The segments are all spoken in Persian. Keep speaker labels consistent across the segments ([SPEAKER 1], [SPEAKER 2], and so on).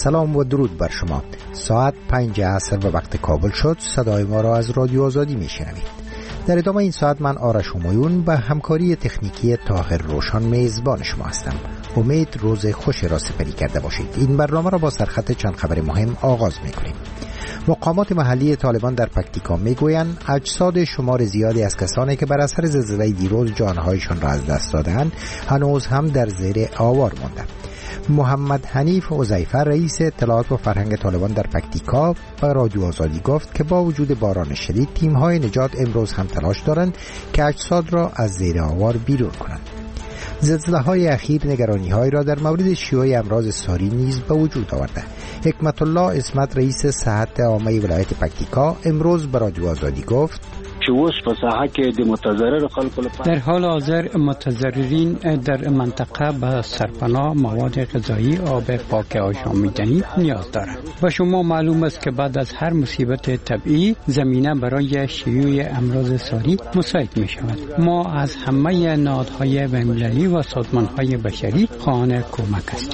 [SPEAKER 1] سلام و درود بر شما. ساعت 5 عصر به وقت کابل شد. صدای ما را از رادیو آزادی میشنوید. در ادامه این ساعت من آرش همایون و همکاری تکنیکی طاهر روشن میزبان شما هستم. امید روز خوش را سپری کرده باشید. این برنامه را با سرخط چند خبر مهم آغاز میکنیم. مقامات محلی طالبان در پکتیکا میگویند اجساد شمار زیادی از کسانی که بر اثر زلزله دیروز جانهایشان را از دست دادند هنوز هم در زیر آوار ماندند. محمد حنیف عزیفه رئیس اطلاعات و فرهنگ طالبان در پکتیکا به رادیو آزادی گفت که با وجود باران شدید تیم‌های نجات امروز هم تلاش دارند که اجساد را از زیر آوار بیرون کنند. زلزله‌های اخیر نگرانی‌هایی را در مورد شیوع امراض ساری نیز به وجود آورده. حکمت الله اسمت رئیس صحت عامه ولایت پکتیکا امروز به رادیو آزادی گفت
[SPEAKER 2] در حال حاضر متضررین در منطقه به سرپناه، مواد غذایی، آب پاک آشامیدنی نیاز دارند و شما معلوم است که بعد از هر مصیبت طبیعی زمینه برای شیوع امراض ساری مساعد می شود. ما از همه نهادهای بین‌المللی و سازمانهای بشری خواهان کمک هستیم.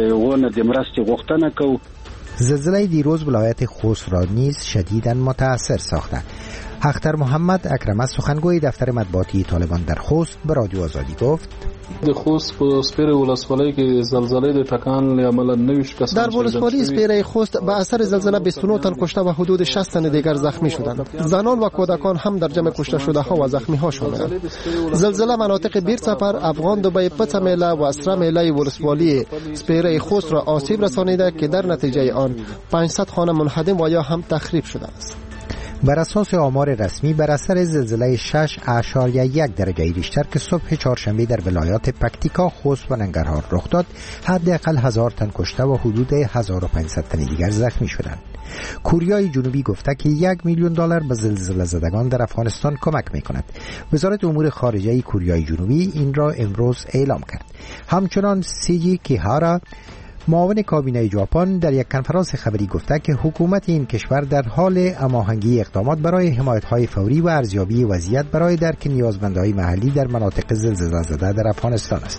[SPEAKER 1] زلزله دیروز ولایت خوست را نیز شدیداً متاثر ساخته. اختر محمد اکرم سخنگوی دفتر مطبوعاتی طالبان در خوست به رادیو آزادی گفت
[SPEAKER 3] د خوست په سپیره ولسوالۍ کې زلزله د ټکان عمل 90 کسان
[SPEAKER 4] در ولسوالی سپیره خوست به اثر زلزله 29 تن کشته و حدود 60 تن دیگر زخمی شدند. زنان و کودکان هم در جمع کشته شده ها و زخمی ها شاملند. زلزله مناطق بیرسپر، افغان دبی، پتمیله و اسرمیله ولسوالی سپیره خوست را آسیب رسانیده که در نتیجه آن 500 خانه منهدم و یا هم تخریب شده است.
[SPEAKER 1] بر اساس آمار رسمی بر اثر زلزله 6.1 درجه ریشتر که صبح چهارشنبه در ولایات پکتیکا، خوست و ننگرهار رخ داد، حداقل 1000 تن کشته و حدود 1500 تن دیگر زخمی شدند. کوریای جنوبی گفته که $1 میلیون به زلزله زدگان در افغانستان کمک می‌کند. وزارت امور خارجه کوریای جنوبی این را امروز اعلام کرد. همچنان سیجی کیهارا معاون کابینه ژاپن در یک کنفرانس خبری گفته که حکومت این کشور در حال هماهنگی اقدامات برای حمایت‌های فوری و ارزیابی وضعیت برای درک نیازمندهای محلی در مناطق زلزله زده در افغانستان است.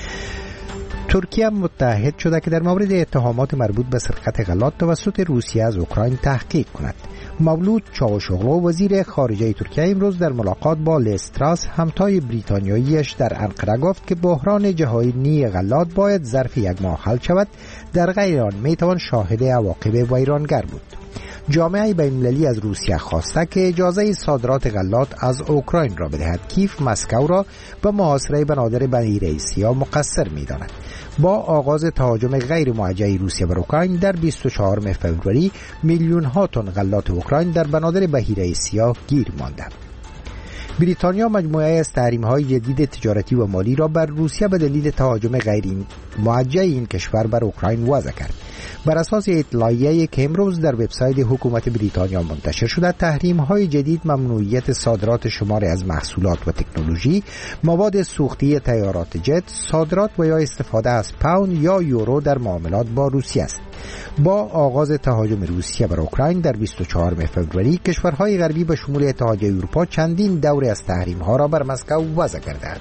[SPEAKER 1] ترکیه متحد شده که در مورد اتهامات مربوط به سرقت غلات توسط روسیه از اوکراین تحقیق کند. مولود چاوشوغلو وزیر خارجه ترکیه امروز در ملاقات با لیستراس همتای بریتانیاییش در انقره گفت که بحران جهانی غلات باید ظرف یک ماه حل شود، در غیر آن میتوان شاهد عواقب ویرانگر بود. جامعه بین‌المللی از روسیه خواسته که اجازه صادرات غلات از اوکراین را بدهد. کیف مسکو را به محاصره بنادر بحیره سیاه مقصر می‌داند. با آغاز تهاجم غیر موجه روسیه بر اوکراین در 24 فوریه میلیون‌ها تن غلات اوکراین در بنادر بحیره سیاه گیر مانده. بریتانیا مجموعه از تحریم‌های جدید تجارتی و مالی را بر روسیه به دلیل تهاجم غیر موجه این کشور بر اوکراین وضع کرد. بر اساس اطلاعیه‌ای که امروز در وبسایت حکومت بریتانیا منتشر شده، تحریم‌های جدید ممنوعیت صادرات شماری از محصولات و تکنولوژی، مواد سوختی طیارات جت، صادرات و یا استفاده از پوند یا یورو در معاملات با روسیه است. با آغاز تهاجم روسیه بر اوکراین در 24 فوریه، کشورهای غربی به شمول اتحادیه اروپا چندین دوره از تحریم‌ها را بر مسکو وضع کردند.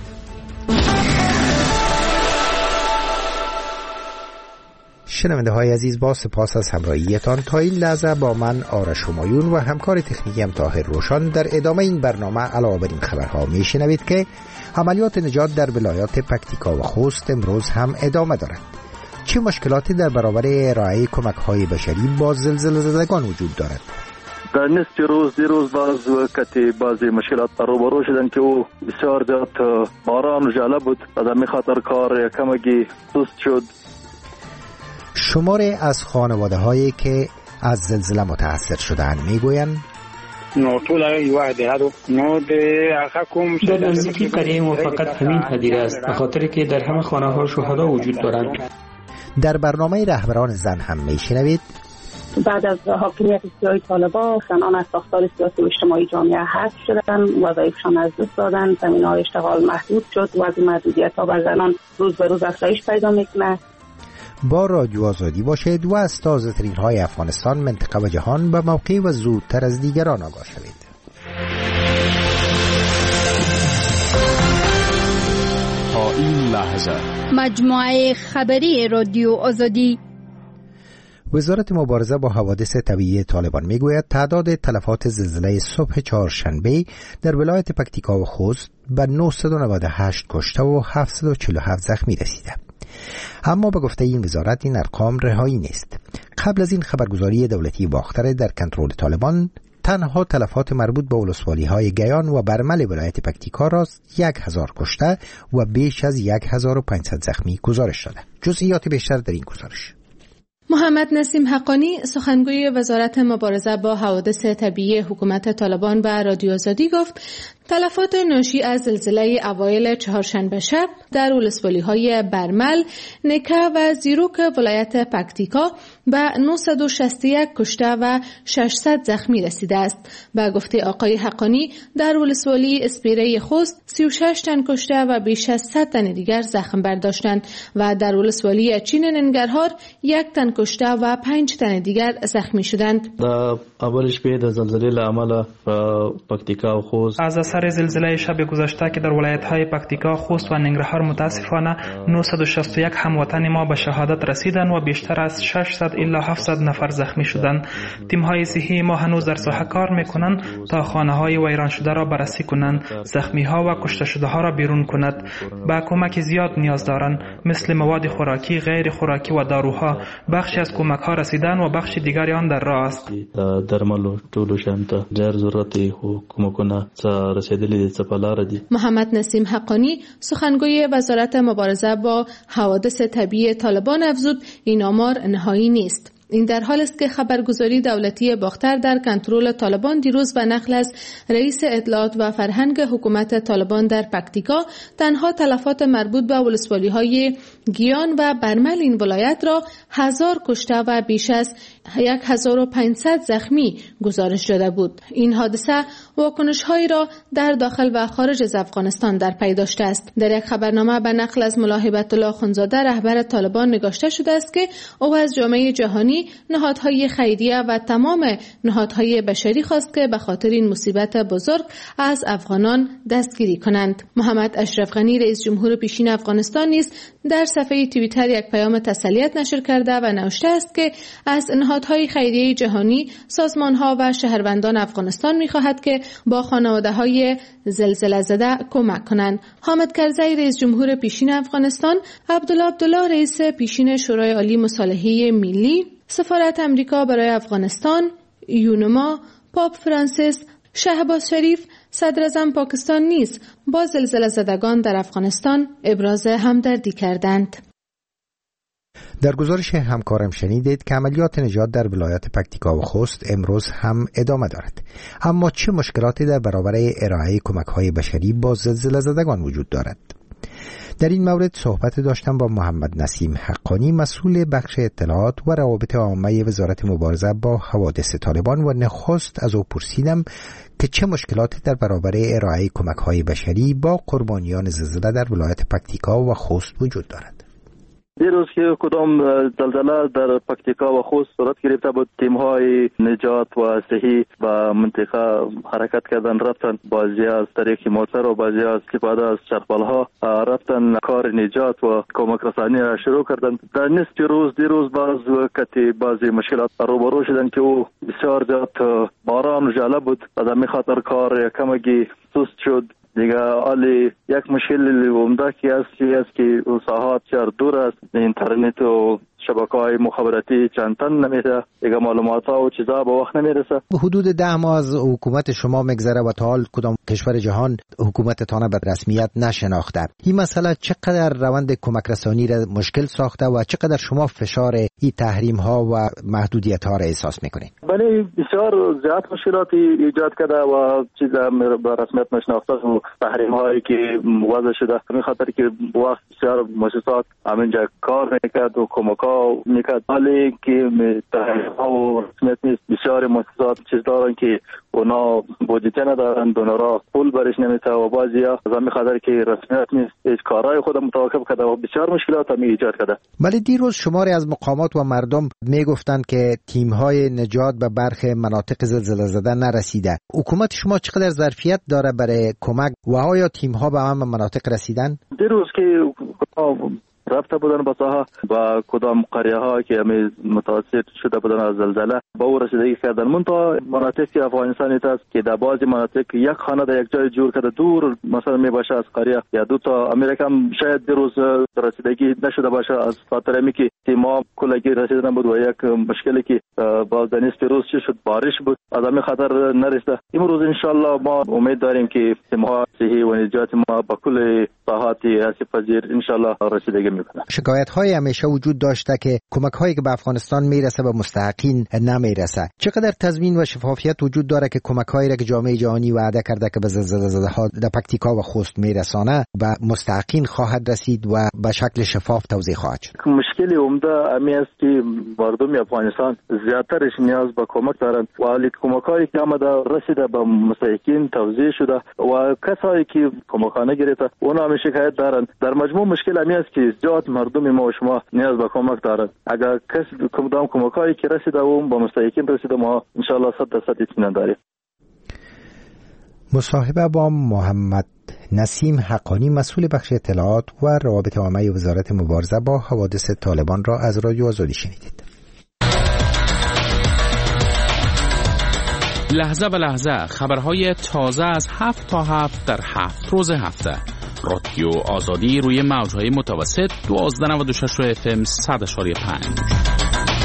[SPEAKER 1] شنونده های عزیز، با سپاس از همراهیتان تا این لحظه با من آرش همایون و همکار تکنیکیم طاهر روشن در ادامه این برنامه علاوه بر این خبرها میشنوید که عملیات نجات در ولایات پکتیکا و خوست امروز هم ادامه دارد. چه مشکلاتی در برابر ارائه کمک های بشری با زلزله زدگان وجود دارد؟
[SPEAKER 5] در نصف روز دیروز بعضی مشکلات روبرو شدن که او بسیار زیاد باران جالب بود و در می خاطر کار کمکی سست شد.
[SPEAKER 1] شماری از خانواده هایی که از زلزله متاثر شدند میگویند
[SPEAKER 6] در نزدیکی قریه موفقت همین پدیده است، به خاطر که در همه خانه ها شهدا وجود دارند.
[SPEAKER 1] در برنامه رهبران زن هم میشنوید
[SPEAKER 7] بعد از حاکمیت سیاسی طالبان زنان از ساختار سیاسی و اجتماعی جامعه حذف شدند، وظایفشان از دست دادند، زمینه‌های اشتغال محدود شد و از محدودیت‌ها بر زنان روز به روز افزایش پیدا می‌کند.
[SPEAKER 1] با رادیو آزادی باشید و از تازه‌ترین های افغانستان، منطقه و جهان به موقع و زودتر از دیگران آگاه شوید.
[SPEAKER 8] تا این لحظه مجموعه خبری رادیو آزادی.
[SPEAKER 1] وزارت مبارزه با حوادث طبیعی طالبان میگوید تعداد تلفات زلزله صبح چهارشنبه در ولایت پکتیکا و خوست به 998 کشته و 747 زخمی رسیده. اما به گفته این وزارت این ارقام رهایی نیست. قبل از این خبرگزاری دولتی باختر در کنترل طالبان تنها تلفات مربوط به ولسوالی‌های گیان و برمل ولایت پکتیکا را 1000 کشته و بیش از 1500 زخمی گزارش داده. جزئیات بیشتر در این گزارش.
[SPEAKER 8] محمد نسیم حقانی سخنگوی وزارت مبارزه با حوادث طبیعی حکومت طالبان به رادیو آزادی گفت تلفات ناشی از زلزله اوایل چهارشنبه شب در ولسوالی‌های برمل، نکه و زیروک ولایت پکتیکا به 961 کشته و 600 زخمی رسیده است. به گفته آقای حقانی در ولسوالی اسپیره خوست 36 تن کشته و بیش از 100 تن دیگر زخم برداشتند و در ولسوالی چین ننگرهار 1 تن کشته و 5 تن دیگر زخمی شدند.
[SPEAKER 9] در اول شب د زلزله له امله پکتیکا و خوست
[SPEAKER 6] از اثر زلزله شب گذشته که در ولایت‌های پکتیکا، خوست و ننگرهار متاسفانه 961 هموطن ما به شهادت رسیدند و بیشتر از 600 الی 700 نفر زخمی شدند. تیم‌های صحی ما هنوز در ساحه کار می‌کنند تا خانه‌های ویران شده را بررسی کنند، زخمی‌ها و کشته شده‌ها را بیرون کند. با کمک زیاد نیاز دارند، مثل مواد خوراکی، غیر خوراکی و داروها. بخشی از کمک‌ها رسیدن و بخش دیگری آن در راه است.
[SPEAKER 9] درملو ټولو شانته ډېر ضرورت دی خو کومکونه رسیدلی دي په لار دي.
[SPEAKER 8] محمد نسیم حقانی سخنگوی وزارت مبارزه با حوادث طبیعی طالبان افزود این آمار نهایی نیست. این در حال است که خبرگزاری دولتی باختر در کنترل طالبان دیروز به نقل از رئیس اطلاعات و فرهنگ حکومت طالبان در پکتیکا تنها تلفات مربوط به ولسوالی‌های گیان و برمل این ولایت را 1000 کشته و بیش از 1500 زخمی گزارش داده بود. این حادثه واکنش‌هایی را در داخل و خارج از افغانستان در پی داشته است. در یک خبرنامه به نقل از ملا هیبت الله خونزاده رهبر طالبان نگاشته شده است که او از جامعه جهانی، نهادهای خیریه و تمام نهادهای بشری خواست که به خاطر این مصیبت بزرگ از افغانان دستگیری کنند. محمد اشرف غنی رئیس جمهور پیشین افغانستان نیز در صفحه توییتر یک پیام تسلیت نشر کرده و نوشته است که از نهادهای خیریه جهانی، سازمانها و شهروندان افغانستان می‌خواهد که با خانواده‌های زلزله زده کمک کنند. حامد کرزی رئیس جمهور پیشین افغانستان، عبدالله رئیس پیشین شورای عالی مصالحه ملی، سفارت امریکا برای افغانستان، یونما، پاپ فرانسیس، شهباز شریف، صدر اعظم پاکستان نیز با زلزله زدگان در افغانستان ابراز همدردی کردند.
[SPEAKER 1] در گزارش همکارم شنیدید که عملیات نجات در ولایت پکتیکا و خوست امروز هم ادامه دارد. اما چه مشکلاتی در برابر ارائه کمک‌های بشری با زلزله زدگان وجود دارد؟ در این مورد صحبت داشتم با محمد نسیم حقانی، مسئول بخش اطلاعات و روابط عامه وزارت مبارزه با حوادث طالبان، و نخست از او پرسیدم که چه مشکلاتی در برابر ارائه کمک‌های بشری با قربانیان زلزله در ولایت پکتیکا و خوست وجود دارد.
[SPEAKER 5] دیروز که کدام زلزله در پکتیکا و خوست صورت گرفته بود، تیم‌های نجات و صحی و منطقه حرکت کردن، رفتن بعضی از طریق موتر و بعضی از استفاده از چرخبال‌ها رفتن کار نجات و کمک رسانی را شروع کردن. در نصف روز دیروز بعضی مشکلات روبرو شدن که او بسیار زیاد باران جالب بود، از همین خاطر کار کمکی سست شد. دیگه حالی یک مشکل عمده که است که ساحات بسیار دور است، اینترنت و شبکه‌های مخابراتی چند تن نمیره، دیگه معلومات‌ها و چیزا به وقت نمیرسه.
[SPEAKER 1] حدود 10 ماه از حکومت شما میگذره و تا حال کدام کشور جهان حکومتتان به رسمیت نشناخته. این مسئله چقدر روند کمک رسانی را مشکل ساخته و چقدر شما فشار این تحریم‌ها و محدودیت‌ها را احساس می‌کنید؟
[SPEAKER 5] بله، بسیار زیاد مشکلاتی ایجاد کرده و چیزا به رسمیت نشناخته و تحریم‌هایی که وضع شده، به خاطر که وقت بسیار مؤسسات همینجا کار میکرد و کمک‌ها میکرد، حالی که تحریم‌ها و رسمیت نیست. بسیار مؤسسات چیز دارن که اونا بودجه ندارن، دونورا پول برش نمیته و بعضیا از همین خاطر که رسمیت نیست هیچ کارهای خود متوقف کرده و بسیار مشکلات هم ایجاد کرده.
[SPEAKER 1] ولی دیروز شماری از مقامات و مردم میگفتند که تیم‌های نجات به برخی مناطق زلزله زده نرسیده. حکومت شما چقدر ظرفیت داره برای کمک و آیا تیم‌ها به همه مناطق رسیدن؟
[SPEAKER 5] دیروز که رفته بودن به ساحه و کدام قریه ها که متاثر شده بودن از زلزله به او رسیدگی کردن. منتها مناطق افغانستان است که در بعضی مناطق یک خانه در یک جای جور کرده دور مثلا می باشه از قریه یا دو تا امریکا شاید روز رسیدگی نشده باشه از خاطر اینکه ما کلگی رسیدن بود و یک مشکلی که باز دنیس پیروز شد بارش بود از همین خاطر نرسیده. امروز ان شاء الله ما امید داریم که تیم‌ها صحی و نجات ما با کل ساحات آسیب پذیر ان شاء الله رسیدگی میکنه.
[SPEAKER 1] شکایت‌های همیشه وجود داشته که کمک‌هایی که به افغانستان میرسه به مستحقین نمیرسه. چقدر تضمین و شفافیت وجود داره که کمک‌هایی را که جامعه جهانی وعده کرده که به زلزله زده‌ها در پکتیکا و خوست میرسانه به مستحقین خواهد رسید و به شکل شفاف توزیع خواهد شد؟
[SPEAKER 5] مشکل عمده امی است که مردم افغانستان زیاترش نیاز به کمک دارند و کمک‌هایی که آمده رسیده به مستحقین توزیع شده و کسایی که کمک‌ها نگرفته اونا هم شکایت دارند. در مجموع مشکل امی است که زیاد مردم ما و شما نیاز به کمک دارند. اگر کسی کمک‌هایی که رسیده و به مستحقین رسیده ما ان شاء الله 100% اطمینان داریم.
[SPEAKER 1] مصاحبه با محمد نسیم حقانی مسئول بخش اطلاعات و روابط عامه وزارت مبارزه با حوادث طالبان را از رادیو آزادی شنیدید.
[SPEAKER 10] لحظه به لحظه خبرهای تازه از 7 تا 7 در 7 روز هفته. رادیو آزادی روی موجهای متوسط 1296 FM 100.5.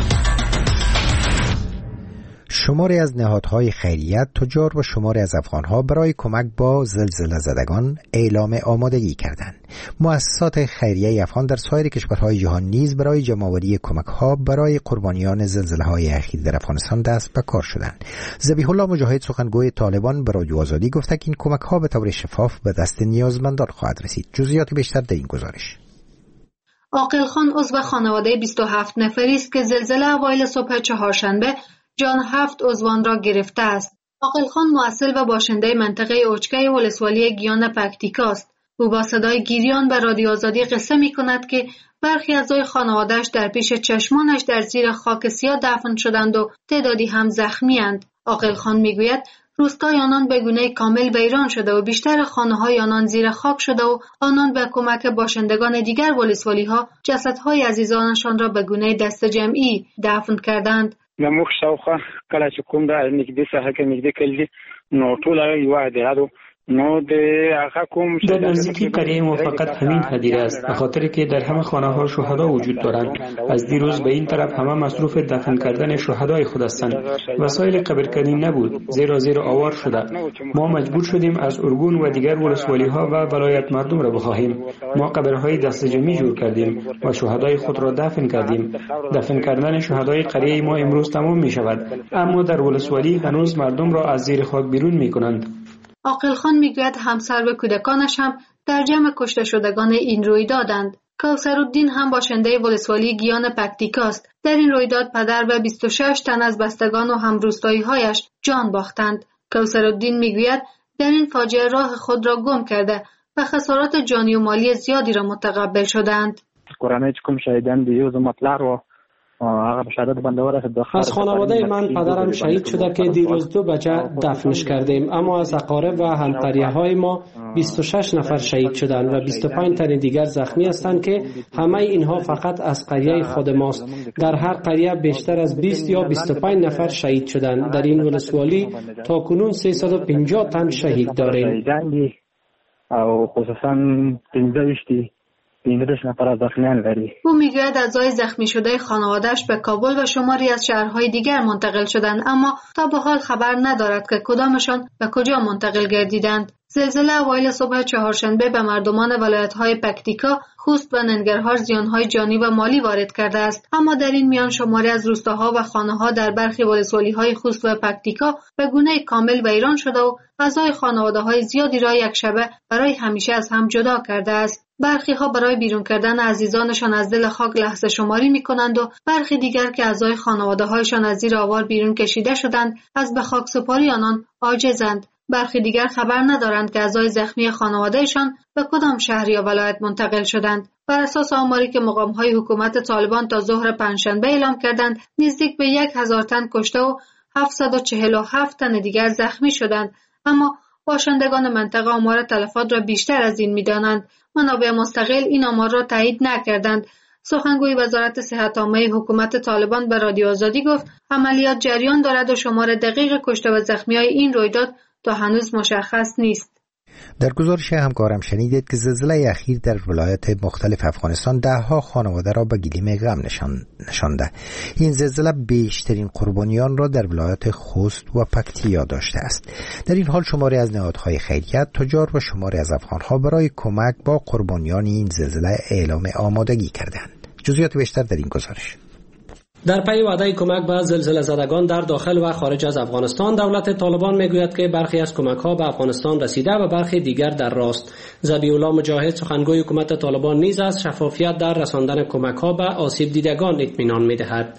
[SPEAKER 1] شماری از نهادهای خیریت، تجار و شماری از افغانها برای کمک با زلزله زدگان اعلام آمادگی کردند. مؤسسات خیریه افغان در سایر کشورهای جهان نیز برای جمع‌آوری کمک‌ها برای قربانیان زلزله‌های اخیر در افغانستان دست به کار شدند. ذبیح الله مجاهد سخنگوی طالبان به رادیو آزادی گفته که این کمک‌ها به طور شفاف به دست نیازمندان خواهد رسید. جزئیات بیشتر در این گزارش.
[SPEAKER 8] عاقل خان عضو خانواده 27 نفری است که زلزله اوایل صبح چهارشنبه جان 7 عضوان را گرفته است. عاقل خان مؤصل و باشنده منطقه اوچکه ولسوالی گیان پکتیکا است. او با صدای گریان به رادیو آزادی قصه می کند که برخی اعضای خانواده‌اش در پیش چشمانش در زیر خاک سیاه دفن شدند و تعدادی هم زخمی اند. عاقل خان می گوید روستای آنان به گونه کامل ویران شده و بیشتر خانه‌های آنان زیر خاک شده و آنان به کمک باشندگان دیگر ولسوالی‌ها جسدهای عزیزانشان را به گونه دست جمعی دفن کردند.
[SPEAKER 11] زموږ شاوخوا کله چې کوم د نږدې ساحه کې نږدې کړي نو ټول یو عادیاتو
[SPEAKER 12] در نزدیکی قریه ما فقط همین هدیره است، به خاطر که در همه خانه ها شهدا وجود دارند. از دیروز به این طرف همه مصروف دفن کردن شهدای خود هستند. وسایل قبرکنی نبود، زیر آوار شده. ما مجبور شدیم از ارگون و دیگر ولسوالی ها و ولایت مردم را بخواهیم. ما قبرهای دست جمعی جور کردیم و شهدای خود را دفن کردیم. دفن کردن شهدای قریه ما امروز تمام می شود، اما در ولسوالی هنوز مردم را از زیر خاک بیرون می کنند.
[SPEAKER 8] عاقل خان میگوید همسر و کودکانش هم در جمع کشته شدگان این رویدادند. کوثرالدین هم باشنده ولسوالی گیان پکتیکا است. در این رویداد پدر و 26 تن از بستگان و همروستایی‌هایش جان باختند. کوثرالدین میگوید در این فاجعه راه خود را گم کرده و خسارات جانی و مالی زیادی را متقبل شدند.
[SPEAKER 11] کورانه کوم شهیدان دی یو زمطلار و
[SPEAKER 13] از خانواده من پدرم شهید شده که دیروز 2 بجه دفنش کردیم، اما از اقارب و همقریه‌های ما 26 نفر شهید شدند و 25 تن دیگر زخمی هستند که همه اینها فقط از قریه خود ماست. در هر قریه بیشتر از 20 یا 25 نفر شهید شدند. در این ولسوالی تا کنون 350 تن شهید داریم.
[SPEAKER 11] او خصوصا 15
[SPEAKER 8] او میگوید اعضای زخمی شده خانواده‌اش به کابل و شماری از شهرهای دیگر منتقل شدند، اما تا به حال خبر ندارد که کدامشان به کجا منتقل گردیدند. زلزله اوایل صبح چهارشنبه به مردمان ولایت‌های پکتیکا، خوست و ننگرهار زیان‌های جانی و مالی وارد کرده است، اما در این میان شماری از روستاها و خانه‌ها در برخی ولسوالی‌های خوست و پکتیکا به گونه کامل ویران شده و اعضای خانواده‌های زیادی را یکشبه برای همیشه از هم جدا کرده است. برخی ها برای بیرون کردن عزیزانشان از دل خاک لحظه شماری می کنند و برخی دیگر که اعضای خانواده هایشان از زیر آوار بیرون کشیده شدند از به خاک سپاری آنان عاجزند. برخی دیگر خبر ندارند که اعضای زخمی خانوادهشان به کدام شهر یا ولایت منتقل شدند. بر اساس آماری که مقام‌های حکومت طالبان تا ظهر پنجشنبه اعلام کردند، نزدیک به 1000 تن کشته و 747 تن دیگر زخمی شدند، اما باشندگان منطقه آمار تلفات را بیشتر از این می‌دانند. منابع مستقل این آمار را تایید نکردند. سخنگوی وزارت صحت عامه حکومت طالبان به رادیو آزادی گفت عملیات جریان دارد و شمار دقیق کشته و زخمی‌های این رویداد تا هنوز مشخص نیست.
[SPEAKER 1] در گزارش همکارم شنیدید که زلزله اخیر در ولایات مختلف افغانستان دهها خانواده را به گلیم غم نشانده. این زلزله بیشترین قربانیان را در ولایات خوست و پکتیا داشته است. در این حال شماری از نهادهای خیریت، تجار و شماری از افغانها برای کمک با قربانیان این زلزله اعلام آمادگی کردند. جزئیات بیشتر در این گزارش.
[SPEAKER 13] در پی وعده کمک به زلزله زدگان در داخل و خارج از افغانستان، دولت طالبان میگوید که برخی از کمک‌ها به افغانستان رسیده و برخی دیگر در راست. ذبیح الله مجاهد سخنگوی حکومت طالبان نیز از شفافیت در رساندن کمک‌ها به آسیب دیدگان اطمینان می‌دهد.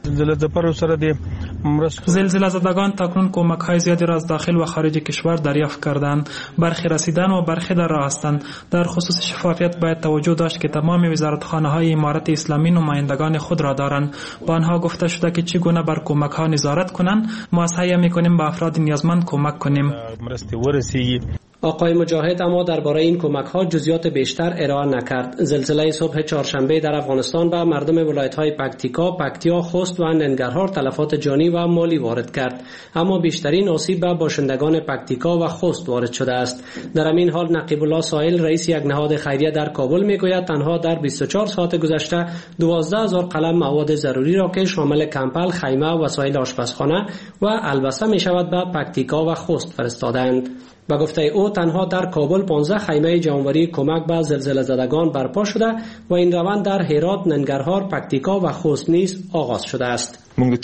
[SPEAKER 6] زلزله زدگان تاکنون کمک‌های زیادی را از داخل و خارج کشور دریافت کردند. برخی رسیدن و برخی در راه هستند. در خصوص شفافیت باید توجه داشت که تمام وزارتخانه‌های امارت اسلامی نمایندگان خود را دارند. با آنها گفته شده که چگونه بر کمک‌ها نظارت کنند. ما سعی می‌کنیم به افراد نیازمند کمک کنیم.
[SPEAKER 13] آقای مجاهد اما درباره این کمک‌ها جزئیات بیشتر ارائه نکرد. زلزله صبح چهارشنبه در افغانستان به مردم ولایت‌های پکتیا، خوست و ننگرهار تلفات جانی و مالی وارد کرد، اما بیشترین آسیب به باشندگان پکتیا و خوست وارد شده است. در همین حال نقیب الله سائل رئیس یک نهاد خیریه در کابل میگوید تنها در 24 ساعت گذشته 12000 قلم مواد ضروری را که شامل کمپل، خیمه، وسایل آشپزخانه و البسه میشود به پکتیا و خوست فرستادند. با گفته او تنها در کابل 15 خیمه جمع‌آوری کمک به زلزله زدگان برپا شده و این روند در هرات، ننگرهار، پکتیکا و خوست نیز آغاز شده است.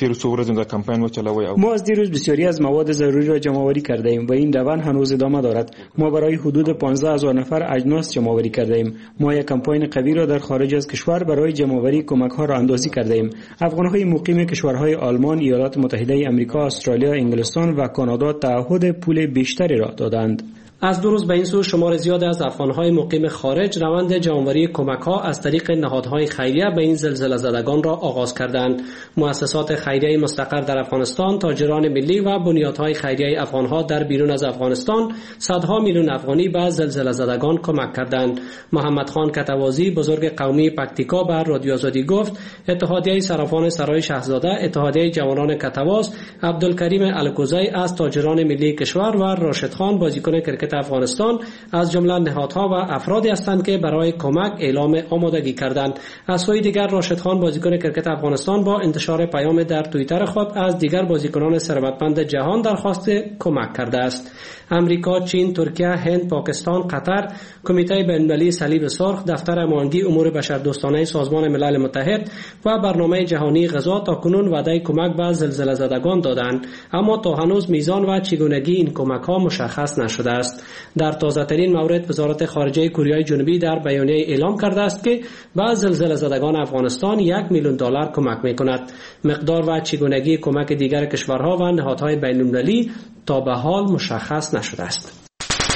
[SPEAKER 12] ما از دیروز بسیاری از مواد ضروری را جمع‌آوری کرده ایم و این روند هنوز ادامه دارد. ما برای حدود 15000 نفر اجناس جمع‌آوری کرده ایم. ما یک کمپاین قوی را در خارج از کشور برای جمع‌آوری کمک‌ها را اندازی کرده ایم. افغان‌های مقیم کشورهای آلمان، ایالات متحده آمریکا، استرالیا، انگلستان و کانادا تعهد پول بیشتری را دادند.
[SPEAKER 13] از دو روز به این سو شمار زیاد از افغان‌های مقیم خارج روند جمع‌آوری کمک‌ها از طریق نهادهای خیریه به این زلزله زدگان را آغاز کردند. مؤسسات خیریه مستقر در افغانستان، تاجران ملی و بنیادهای خیریه افغان‌ها در بیرون از افغانستان صدها میلیون افغانی به زلزله زدگان کمک کردند. محمد خان کتوازی بزرگ قومی پکتیکا بر رادیو آزادی گفت اتحادیه صرافان سرای شاهزاده، اتحادیه جوانان کتواز، عبدالکریم الکوزی از تاجران ملی کشور و راشد خان بازیکن کرکت افغانستان از جمله نهادها و افرادی هستند که برای کمک اعلام آمادگی کردند. از سوی دیگر راشد خان بازیکن کرکت افغانستان با انتشار پیام در توییتر خود از دیگر بازیکنان ثروتمند جهان درخواست کمک کرده است. امریکا، چین، ترکیه، هند، پاکستان، قطر، کمیته بین‌المللی صلیب سرخ، دفتر امانگی امور بشردوستانه سازمان ملل متحد و برنامه جهانی غذا تاکنون وعده کمک به زلزله زدگان دادند، اما تا هنوز میزان و چگونگی این کمک‌ها مشخص نشده است. در تازه‌ترین مورد وزارت خارجه کره جنوبی در بیانیه اعلام کرده است که به زلزله زدگان افغانستان $1 میلیون کمک می‌کند. مقدار و چگونگی کمک دیگر کشورها و نهادهای بین‌المللی تا به حال مشخص نشده است.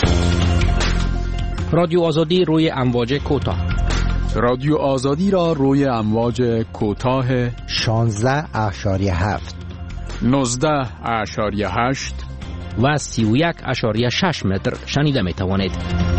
[SPEAKER 14] رادیو آزادی روی امواج کوتاه.
[SPEAKER 10] رادیو آزادی را روی امواج کوتاه
[SPEAKER 1] 16.7
[SPEAKER 10] 19.8
[SPEAKER 14] و 31.6 متر شنیده می توانید.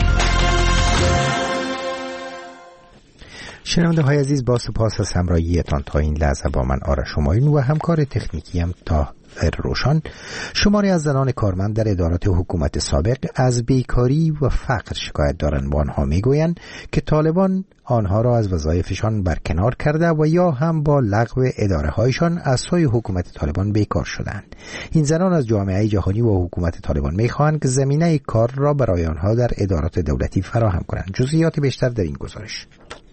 [SPEAKER 1] شنونده های عزیز، با سپاس از همراهیتان تا این لحظه با من آرش همایون و همکار تکنیکیم طاهر روشن. شماری از زنان کارمند در ادارات حکومت سابق از بیکاری و فقر شکایت دارند و آنها میگویند که طالبان آنها را از وظایفشان برکنار کرده و یا هم با لغو اداره هایشان از سوی حکومت طالبان بیکار شدند. این زنان از جامعه جهانی و حکومت طالبان میخواهند که زمینه کار را برای آنها در ادارات دولتی فراهم کنند. جزئیات بیشتر در این گزارش.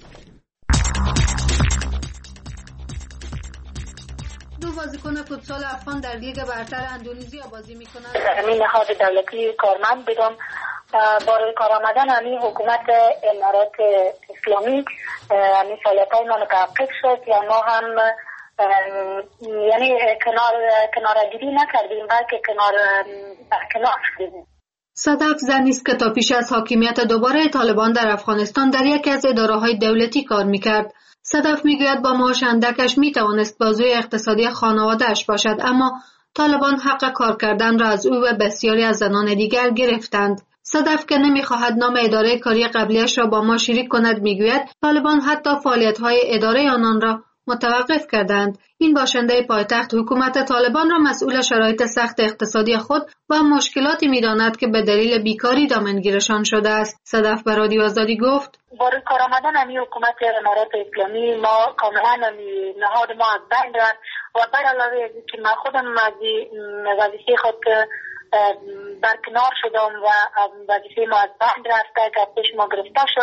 [SPEAKER 8] بازیکن فوتسال افغان در لیگ برتر اندونزیا بازی میکنند.
[SPEAKER 15] همین نهاد دولتی کارمند بدون برای کار آمدن همین حکومت امارات اسلامی همین فعالیت‌های ما متوقف شد یا ما هم یعنی کنارگیری نکردیم بلکه کنار شدیم.
[SPEAKER 8] صدف زنی است که تا پیش از حاکمیت دوباره طالبان در افغانستان در یکی از اداره‌های دولتی کار میکرد. صدف میگوید با معاش اندکش میتوانست بازوی اقتصادی خانواده‌اش باشد، اما طالبان حق کار کردن را از او و بسیاری از زنان دیگر گرفتند. صدف که نمیخواهد نام اداره کاری قبلیش را با ما شریک کند میگوید طالبان حتی فعالیت‌های اداره آنان را متوقف کردند. این باشنده پایتخت حکومت طالبان را مسئول شرایط سخت اقتصادی خود و مشکلاتی می‌داند که به دلیل بیکاری دامنگیرشان شده است. صدف به رادیو آزادی گفت:
[SPEAKER 15] برای کار آمدن امی حکومت امارات اسلامی ما کاملا نهاد ما از بین رفت و بر علاوه از که من خودم از وظیفه خود برکنار شدم و وظیفه ما از بین رفته که پیش ما گرفته شد.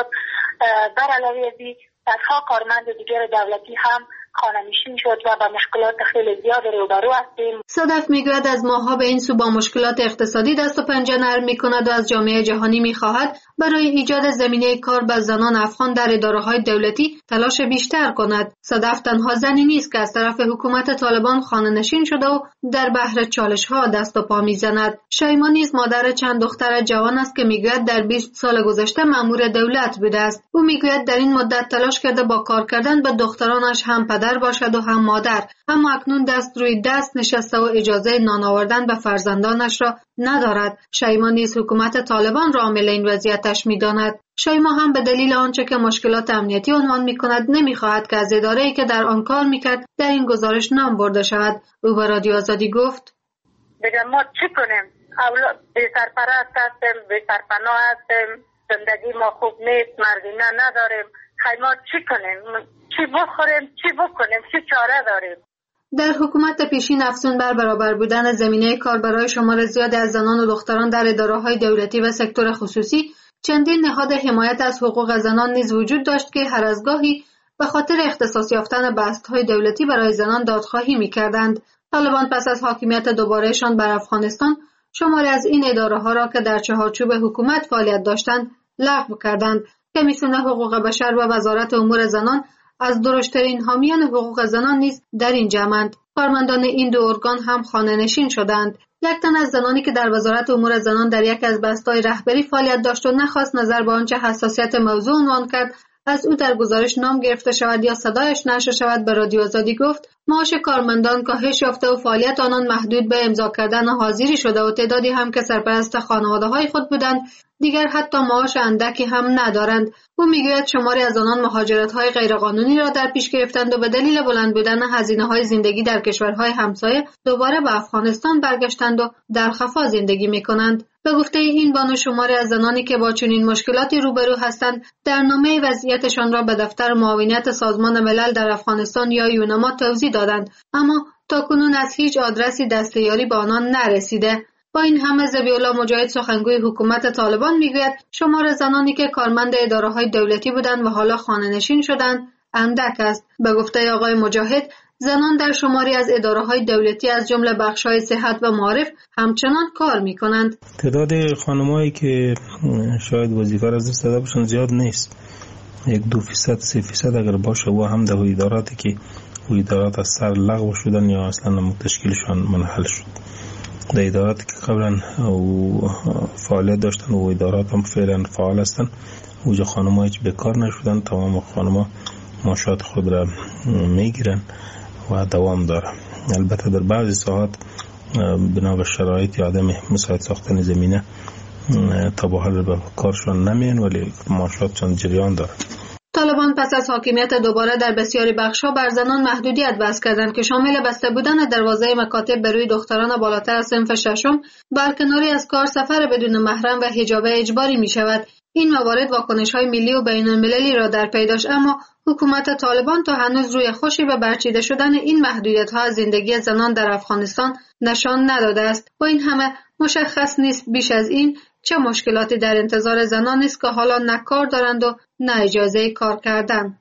[SPEAKER 15] بر علاوه از صدها کارمند دیگر دولتی هم خانه‌نشین شد و با مشکلات خیلی زیاد روبرو هستیم.
[SPEAKER 8] صدف میگوید از ماه‌ها به این سو با مشکلات اقتصادی دست و پنجه نرم می‌کند و از جامعه جهانی می‌خواهد برای ایجاد زمینه کار به زنان افغان در اداره‌های دولتی تلاش بیشتر کند. صدف تنها زنی نیست که از طرف حکومت طالبان خانه‌نشین شده و در بحر چالش‌ها دست و پا می‌زند. شیما نیز مادر چند دختر جوان است که میگوید در 20 سال گذشته مأمور دولت بوده است. او میگوید در این مدت تلاش کرده با کار کردن به دخترانش هم پدر باشد و هم مادر، اما اکنون دست روی دست نشسته و اجازه نان آوردن به فرزندانش را ندارد. شیما نیز حکومت طالبان را عامل این وضعیتش می‌داند. شیما هم به دلیل آنچه که مشکلات امنیتی عنوان می‌کند نمی‌خواهد که از اداره‌ای که در آن کار می‌کرد در این گزارش نام برده شود. او به رادیو آزادی گفت:
[SPEAKER 15] بگم ما چی کنیم؟ اولاد بی سرپرست هستیم، بی سرپناه هستیم، زندگی ما خوب نیست، مردینه نداریم. ما چی کنیم؟ چی بخوریم؟ چی بکنیم؟ چی چاره داریم؟
[SPEAKER 8] در حکومت پیشین افزون بر برابر بودن زمینه کار برای شمار زیادی از زنان و دختران در اداره‌های دولتی و سکتور خصوصی، چندین نهاد حمایت از حقوق زنان نیز وجود داشت که هر از گاهی به خاطر اختصاص یافتن بست‌های دولتی برای زنان دادخواهی می‌کردند. طالبان پس از حاکمیت دوبارهشان بر افغانستان شماری از این اداره‌ها را که در چهارچوب حکومت فعالیت داشتند لغو کردند. کمیسیون حقوق بشر و وزارت امور زنان از درشترین حامیان حقوق زنان نیز در این جمعند. کارمندان این دو ارگان هم خانه‌نشین شدند. یک تن از زنانی که در وزارت امور زنان در یک از بست‌های رهبری فعالیت داشت و نخواست نظر به آنچه حساسیت موضوع عنوان کرد از او در گزارش نام گرفته شود یا صدایش نشر شود، به رادیو آزادی گفت: معاش کارمندان کاهش یافته و فعالیت آنان محدود به امضا کردن حاضری شده و تعدادی هم که سرپرست خانواده‌های خود بودند دیگر حتی معاش اندکی هم ندارند. او میگوید شماری از آنان مهاجرت‌های غیرقانونی را در پیش گرفتند و به دلیل بلند بودن هزینه‌های زندگی در کشورهای همسایه دوباره به افغانستان برگشتند و در خفا زندگی می‌کنند. به گفته این بانو شماری از زنانی که با چنین مشکلاتی روبرو هستند در نامه وضعیتشان را به دفتر معاونت سازمان ملل در افغانستان یا یونما توضیح دادند، اما تاکنون از هیچ آدرسی دستیاری به آنان نرسیده. با این همه ذبیح‌الله مجاهد سخنگوی حکومت طالبان میگوید شمار زنانی که کارمند اداره‌های دولتی بودند و حالا خانه‌نشین شدند اندک است. به گفته آقای مجاهد زنان در شماری از اداره‌های دولتی از جمله بخش‌های صحت و معارف همچنان کار می‌کنند.
[SPEAKER 16] تعداد خانم‌هایی که شاید وظیفه را دست داده باشند زیاد نیست. 1-2% 3% اگر باشه و هم در اداراتی که ادارات از سر لغو شدن یا اصلا تشکیلشان منحل شد. در اداراتی که قبلا فعالیت داشتن و ادارات هم فعلا فعال هستند اوجا خانم‌ها هیچ بیکار نشدن، تمام خانم‌ها معاشات خود را میگیرن و دوام داره. البته در بعضی ساعات بنا به شرایط یا عدم مساعد ساختن زمینه تا به حال به کارشان نمیان ولی معاشاتشان جریان داره.
[SPEAKER 8] طالبان پس از حاکمیت دوباره در بسیاری بخش‌ها بر زنان محدودیت وضع کردند که شامل بسته بودن دروازه مکاتب به روی دختران بالاتر از صنف ششم، برکناری از کار، سفر بدون محرم و حجاب اجباری می شود. این موارد واکنش‌های ملی و بین‌المللی را در پی داشت، اما حکومت طالبان تا هنوز روی خوشی به برچیده شدن این محدودیت‌ها از زندگی زنان در افغانستان نشان نداده است. با این همه مشخص نیست بیش از این چه مشکلاتی در انتظار زنان است که حالا نه کار دارند و نه اجازه کار کردن.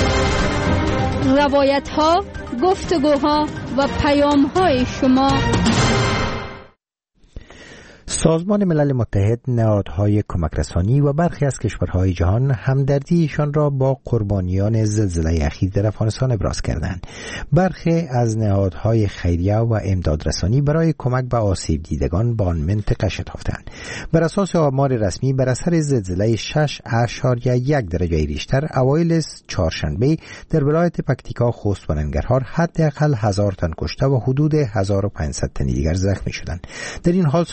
[SPEAKER 17] روایت‌ها، گفتگوها و پیام‌های شما.
[SPEAKER 1] سازمان ملل متحد، نهادهای کمک رسانی و برخی از کشورهای جهان همدردیشان را با قربانیان زلزله اخیر در افغانستان ابراز کردند. برخی از نهادهای خیریه و امدادرسانی برای کمک به آسیب دیدگان به آن منطقه شتافتند. بر اساس آمار رسمی بر اثر زلزله 6.1 درجه ریشتر اوایل چهارشنبه در ولایت پکتیکا، خوست و ننگرهار حداقل 1000 تن کشته و حدود 1500 تن دیگر زخمی شدند. در این حال سازمان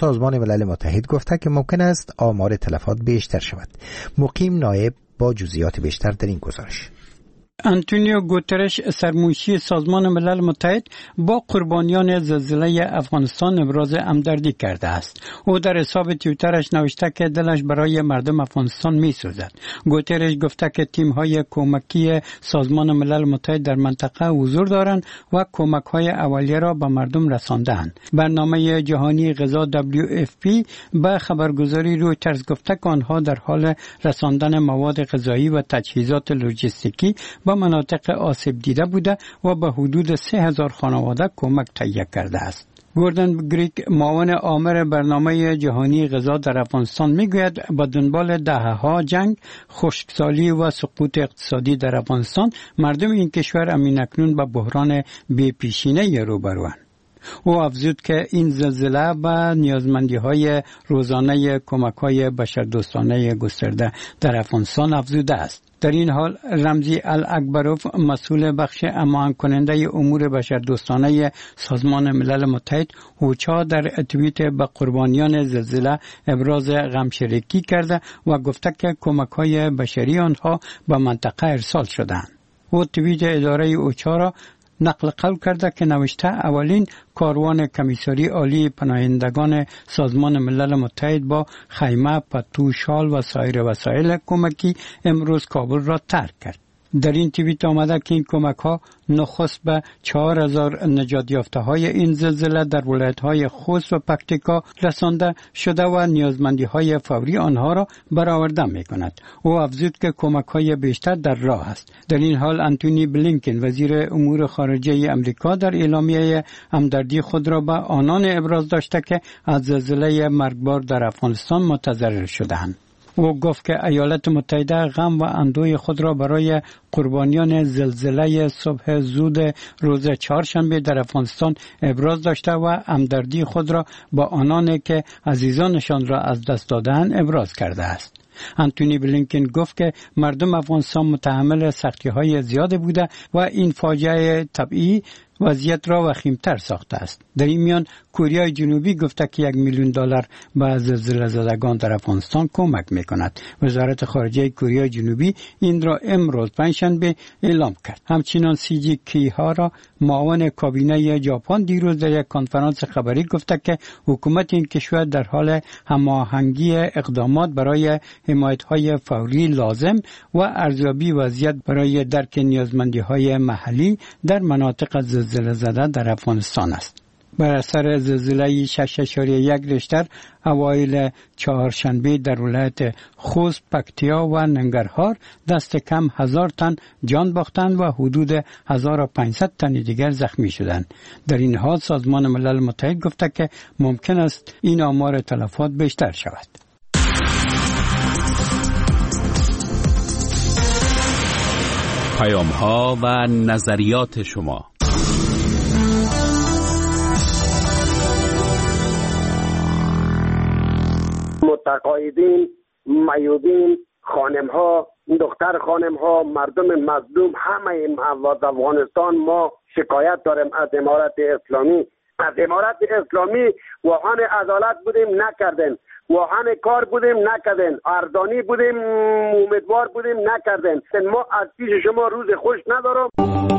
[SPEAKER 1] ملل متحد گفته که ممکن است آمار تلفات بیشتر شود. مقیم نایب با جزئیات بیشتر در این گزارش.
[SPEAKER 2] آنتونیو گوترش سرمنشی سازمان ملل متحد با قربانیان زلزله افغانستان ابراز همدردی کرده است. او در حساب توییترش نوشته که دلش برای مردم افغانستان می‌سوزد. گوترش گفته که تیم‌های کمکی سازمان ملل متحد در منطقه حضور دارند و کمک‌های اولیه را به مردم رسانده‌اند. برنامه جهانی غذا WFP به خبرگزاری رویترز گفته که آنها در حال رساندن مواد غذایی و تجهیزات لوجستیکی به مناطق آسیب دیده بوده و به حدود 3000 خانواده کمک تهیه کرده است. گوردن گریک معاون آمر برنامه جهانی غذا در افغانستان میگوید با دنبال دهه‌ها جنگ، خشکسالی و سقوط اقتصادی در افغانستان مردم این کشور اکنون به بحران بی‌پیشینه روبروند. او افزود که این زلزله به نیازمندی‌های روزانه کمک‌های بشردوستانه گسترده در افغانستان افزوده است. در این حال رمزی الاکبروف مسئول بخش امان کننده امور بشردوستانه سازمان ملل متحد اوچا در توییت به قربانیان زلزله ابراز غمشریکی کرده و گفته که کمک‌های بشری آنها به منطقه ارسال شدند. او توییت اداره اوچا را نقل قول کرده که نوشته اولین کاروان کمیساری عالی پناهندگان سازمان ملل متحد با خیمه، پتو، شال و سایر وسایل کمکی امروز کابل را ترک کرد. در این توییت آمده که این کمک ها نخست به 4000 نجات یافته های این زلزله در ولایت های خوست و پکتیکا رسانده شده و نیازمندی های فوری آنها را برآورده می کند. او افزود که کمک های بیشتر در راه است. در این حال آنتونی بلینکن وزیر امور خارجه امریکا در اعلامیه همدردی خود را به آنان ابراز داشته که از زلزله مرگبار در افغانستان متضرر شده‌اند. او گفت که ایالات متحده غم و اندوه خود را برای قربانیان زلزله صبح زود روز چهارشنبه در افغانستان ابراز داشته و همدردی خود را با آنانی که عزیزانشان را از دست دادند ابراز کرده است. آنتونی بلینکن گفت که مردم افغانستان متحمل سختی‌های زیاد بوده و این فاجعه طبیعی وضعیت را وخیم‌تر ساخته است. در این میان کره جنوبی گفته که $1 میلیون به زلزله زدگان در افغانستان کمک می‌کند. وزارت خارجه کره جنوبی این را امروز پنجشنبه اعلام کرد. همچنین سیجی کیهارا معاون کابینه ژاپن دیروز در یک کنفرانس خبری گفته که حکومت این کشور در حال هماهنگی اقدامات برای حمایت‌های فوری لازم و ارزیابی وضعیت برای درک نیازمندی‌های محلی در مناطق زلزله زده در افغانستان است. بر اثر زلزله 6.1 ریشتر اوایل چهارشنبه در ولایت خوست، پکتیا و ننگرهار دست کم 1000 تن جان باختند و حدود 1500 تن دیگر زخمی شدند. در این حال سازمان ملل متحد گفته که ممکن است این آمار تلفات بیشتر شود.
[SPEAKER 10] پیام‌ها و نظریات شما.
[SPEAKER 18] متقاعدین، میودین، خانم‌ها، دختر خانم‌ها، مردم مظلوم، همه مواد افغانستان ما شکایت داریم از امارت اسلامی. از امارت اسلامی واهان عدالت بودیم نکردن، واهان کار بودیم نکردن، ارزانی بودیم امیدوار بودیم نکردن. ما از پیش شما روز خوش ندارم.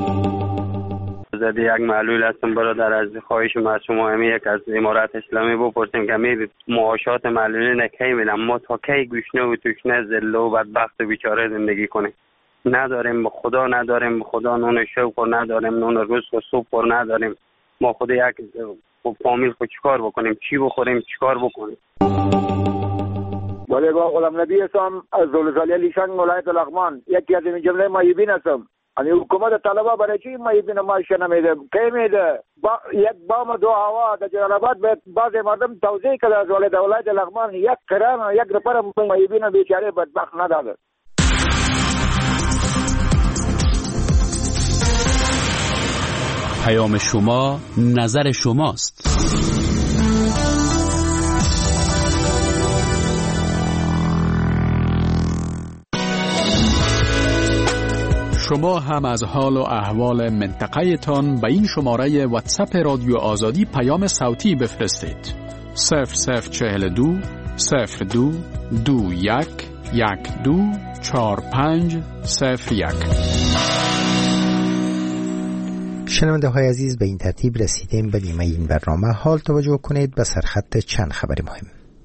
[SPEAKER 19] زده یک معلول هستم برادر، از خواهش از شما همین یک از امارت اسلامی بپرسیم که می معاشات معلولین کی میدن، ما تا کی گوشنه و توشنه ذله و بدبخت و بیچاره زندگی کنیم؟ نداریم به خدا، نداریم به خدا نون شوق و نداریم نون رزق و سوپ و نداریم. ما خود یک فامیل خود چیکار بکنیم؟ چی بخوریم؟ چیکار بکنیم؟
[SPEAKER 20] بله با غلام نبی هستم از زلزله لیشان ولایت لغمان، یکی از این جمله مایبین هستم. یعنی حکومت طلبه برای چی مایبین مایشه نمیده؟ کی میده؟ یک بام دو هوا در جلال آباد به بعض مردم توضیح کرده از ولایت لغمان یک کرم یک رپر مایبین بیچاره بدبخت نداده.
[SPEAKER 10] پیام شما نظر شماست. شما هم از حال و احوال منطقه تان به این شماره واتساپ رادیو آزادی پیام صوتی بفرستید. 0042 02 21 12 4501.
[SPEAKER 1] شنونده های عزیز، به این ترتیب رسیدیم به نیمه این برنامه. حال توجه کنید به سرخط چند خبر مهم.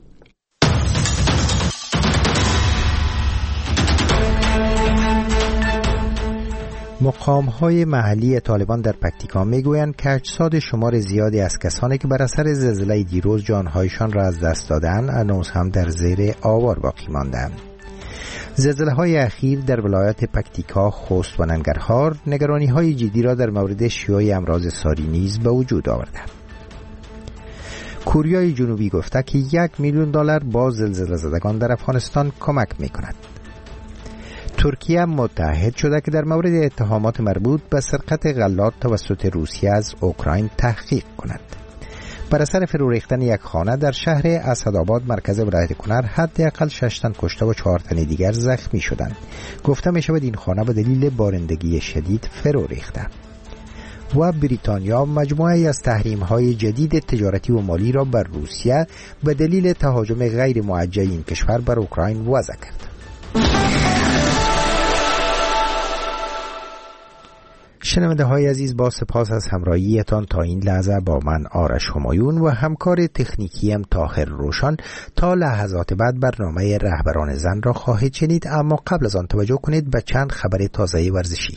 [SPEAKER 1] مقام‌های محلی طالبان در پکتیکا میگویند که اجساد شمار زیادی از کسانی که بر اثر زلزله دیروز جانهایشان را از دست دادند هنوز هم در زیر آوار باقی ماندند. زلزله‌های اخیر در ولایات پکتیکا، خوست و ننگرهار نگرانی‌های جدی را در مورد شیوع امراض ساری نیز به وجود آورده. کره جنوبی گفته که $1,000,000 با زلزله زدگان در افغانستان کمک می‌کند. ترکیه متحد شده که در مورد اتهامات مربوط به سرقت غلات توسط روسیه از اوکراین تحقیق کند. بر اثر فرو ریختن یک خانه در شهر اسدآباد مرکز ولایت کنر حداقل 6 تن کشته و 4 تن دیگر زخمی شدند. گفته می شود این خانه به دلیل بارندگی شدید فرو ریخته. و بریتانیا مجموعه‌ای از تحریم‌های جدید تجارتی و مالی را بر روسیه به دلیل تهاجم غیر موجه این کشور بر اوکراین وضع کرد. شنونده های عزیز، با سپاس از همراهیتان تا این لحظه با من آرش همایون و همکار تکنیکیم طاهر روشن. تا لحظات بعد برنامه رهبران زن را خواهید شنید، اما قبل از آن توجه کنید به چند خبر تازه ورزشی.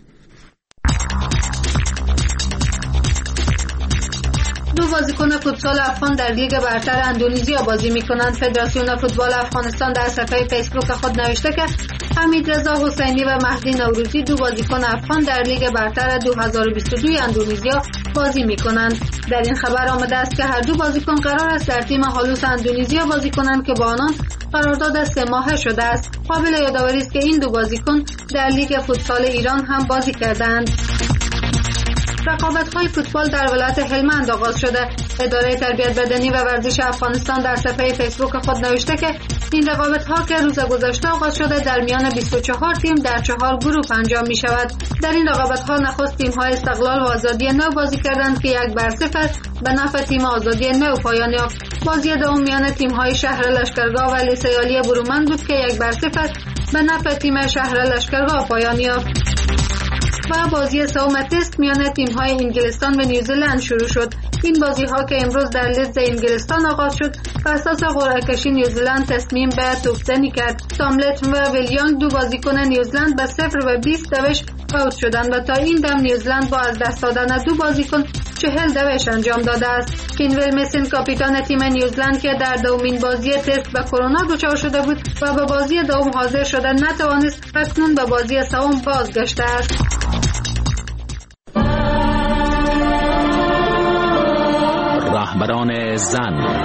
[SPEAKER 8] دو بازیکن فوتبال افغان در لیگ برتر اندونزیا بازی می‌کنند. فدراسیون فوتبال افغانستان در صفحه فیسبوک خود نوشته که حمید رضا حسینی و مهدی نوروزی دو بازیکن افغان در لیگ برتر 2022 اندونزیا بازی می‌کنند. در این خبر آمده است که هر دو بازیکن قرار است در تیم هالوس اندونزیا بازی کنند که با آنان قرارداد 3 ماهه شده است. قابل یادآوری است که این دو بازیکن در لیگ فوتسال ایران هم بازی کردند. رقابت‌های فوتبال در ولایت هلمند آغاز شده. اداره تربیت بدنی و ورزش افغانستان در صفحه فیسبوک خود نوشته که این رقابت‌ها که روز گذشته آغاز شده در میان 24 تیم در 4 گروه انجام می‌شود. در این رقابت‌ها نخست تیم‌های استقلال و آزادی نو بازی کردند که 1-0 به نفع تیم آزادی نو پایان یافت. بازی دوم میان تیم‌های شهر لشکرگاه و لیسه برومند بود که 1-0 به نفع تیم شهر لشکرگاه پایان یافت. و بازی سوم تست میان تیم‌های انگلستان و نیوزلند شروع شد. این بازی‌ها که امروز در لیدز انگلستان آغاز شد، بر اساس قرعه کشی نیوزلند تصمیم به توپ‌زنی کرد. ساملت و ویلیانگ دو بازیکن نیوزلند به 0 و 20 دوش اوت شدند و تا این دم نیوزلند با از دست دادن دو بازیکن 40 دوش انجام داده است. کینول مسن کاپیتان تیم نیوزلند که در دومین بازی تست به کرونا دچار شده بود و به بازی دوم حاضر شده نتوانست، اکنون به بازی سوم بازگشته است.
[SPEAKER 10] رهبران زن.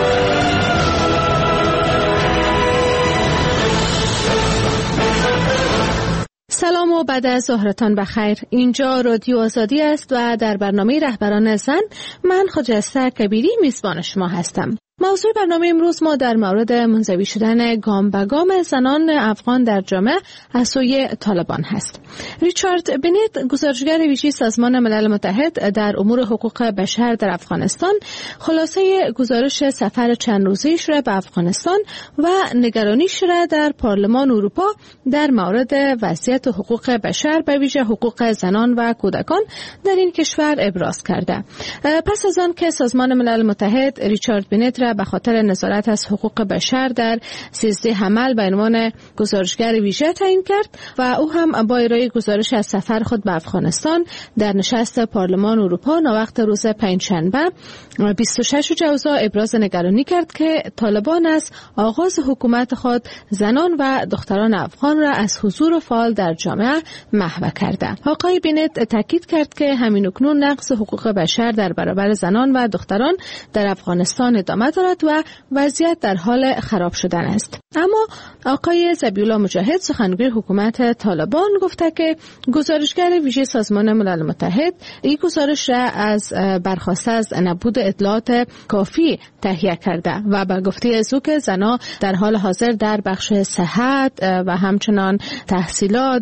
[SPEAKER 8] سلام و بعد از ظهرتان بخیر. اینجا رادیو آزادی است و در برنامه رهبران زن من خجسته کبیری میزبان شما هستم. موضوع برنامه امروز ما در مورد منزوی شدن گام به گام زنان افغان در جامعه از سوی طالبان هست. ریچارد بنت، گزارشگر ویژه سازمان ملل متحد در امور حقوق بشر در افغانستان، خلاصه گزارش سفر چند روزه‌ایش را به افغانستان و نگرانیش را در پارلمان اروپا در مورد وضعیت حقوق بشر به ویژه حقوق زنان و کودکان در این کشور ابراز کرده. پس از آن که سازمان ملل متحد ریچارد بنت به خاطر نظارت از حقوق بشر در 13 حمل به عنوان گزارشگر ویژه تعیین کرد و او هم با ارائه گزارش از سفر خود به افغانستان در نشست پارلمان اروپا ناوقت روز پنجشنبه 26 جوزا ابراز نگرانی کرد که طالبان از آغاز حکومت خود زنان و دختران افغان را از حضور فعال در جامعه محو کرده. آقای بنت تاکید کرد که همین اکنون نقض حقوق بشر در برابر زنان و دختران در افغانستان ادامه دارد و وضعیت در حال خراب شدن است. اما آقای ذبیح الله مجاهد، سخنگوی حکومت طالبان، گفته که گزارشگر ویژه سازمان ملل متحد این گزارش را از برخواسته از نبود اطلاعات کافی تهیه کرده و به گفته از او که زنان در حال حاضر در بخش صحت و همچنان تحصیلات، بخش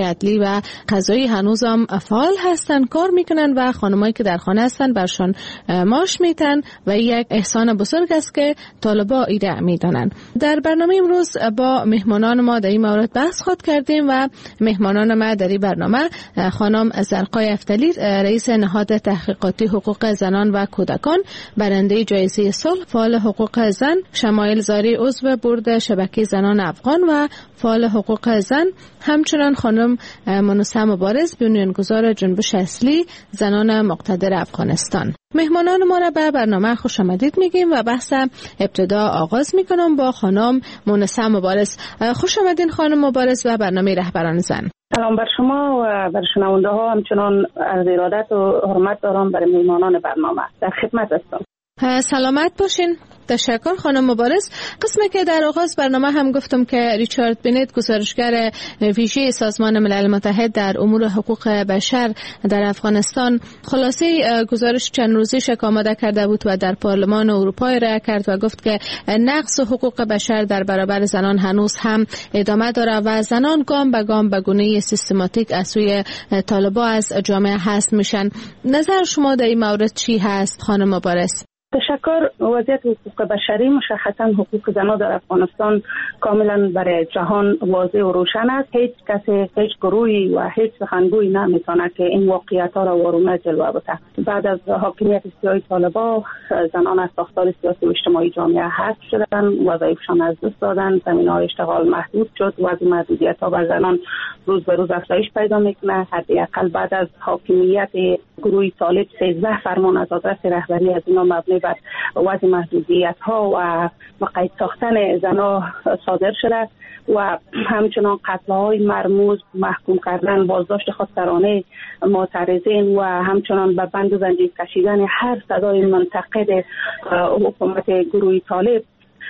[SPEAKER 8] عدلی و قضایی هنوز هم فعال هستن، کار میکنن و خانمایی که در خانه هستن برشان معاش میتن و یک احسان بزرگ است که طالبا ایره میدانن. در برنامه امروز با مهمانان ما در این مورد بحث خود کردیم و مهمانان ما در این برنامه خانم زرقای افتلی، رئیس نهاد تحقیقاتی حقوق زنان و کودکان، برنده جایزه صلح، فعال حقوق زن، شمایل زاری، عضو بورد شبکه زنان افغان و فعال حقوق زن، همچنان خانم منوسه مبارز، بنیانگذار جنبش اصلی زنان مقتدر افغانستان. مهمانان ما را به برنامه خوش آمدید میگیم و بحث ابتدا آغاز میکنم با خانم منوسه مبارز. خوش آمدین خانم مبارز و برنامه رهبران زن.
[SPEAKER 7] سلام بر شما و بر شنونده ها، همچنان از ارادت و حرمت دارم برای مهمانان برنامه. در خدمت هستم.
[SPEAKER 8] سلامت باشین. تشکر خانم مبارز. قسمی که در آغاز برنامه هم گفتم که ریچارد بنت، گزارشگر ویژه سازمان ملل متحد در امور حقوق بشر در افغانستان، خلاصه گزارش چند روزیش آماده کرده بود و در پارلمان اروپا ارائه کرد و گفت که نقض حقوق بشر در برابر زنان هنوز هم ادامه داره و زنان گام به گام به گونه سیستماتیک از سوی طالبان از جامعه حذف میشن. نظر شما در این مورد چی هست خانم مبارز؟
[SPEAKER 7] تشکر. وضعیت حقوق بشری، مشخصا حقوق زنان در افغانستان کاملا برای جهان واضح و روشن است. هیچ کسی، هیچ گروهی و هیچ سخنگویی نمیتونه که این واقعیت ها را وارونه جلوه بده. بعد از حاکمیت سیاسی طالبان، زنان از ساختار سیاسی و اجتماعی جامعه حذف شدن، وظایفشان از دست دادن، زمینه‌های اشتغال محدود شد، وضع محدودیت ها بر زنان روز به روز افزایش پیدا میکنه. حداقل بعد از حاکمیت گروه طالب 13 فرمان از آدرس رهبری از اینا مبنی بر وضع محدودیت ها و قید ساختن زنها صادر شده و همچنان قتل های مرموز، محکوم کردن، بازداشت خودسرانه معترضین و همچنان به بند و زنجیر کشیدن هر صدای منتقد حکومت گروه طالب.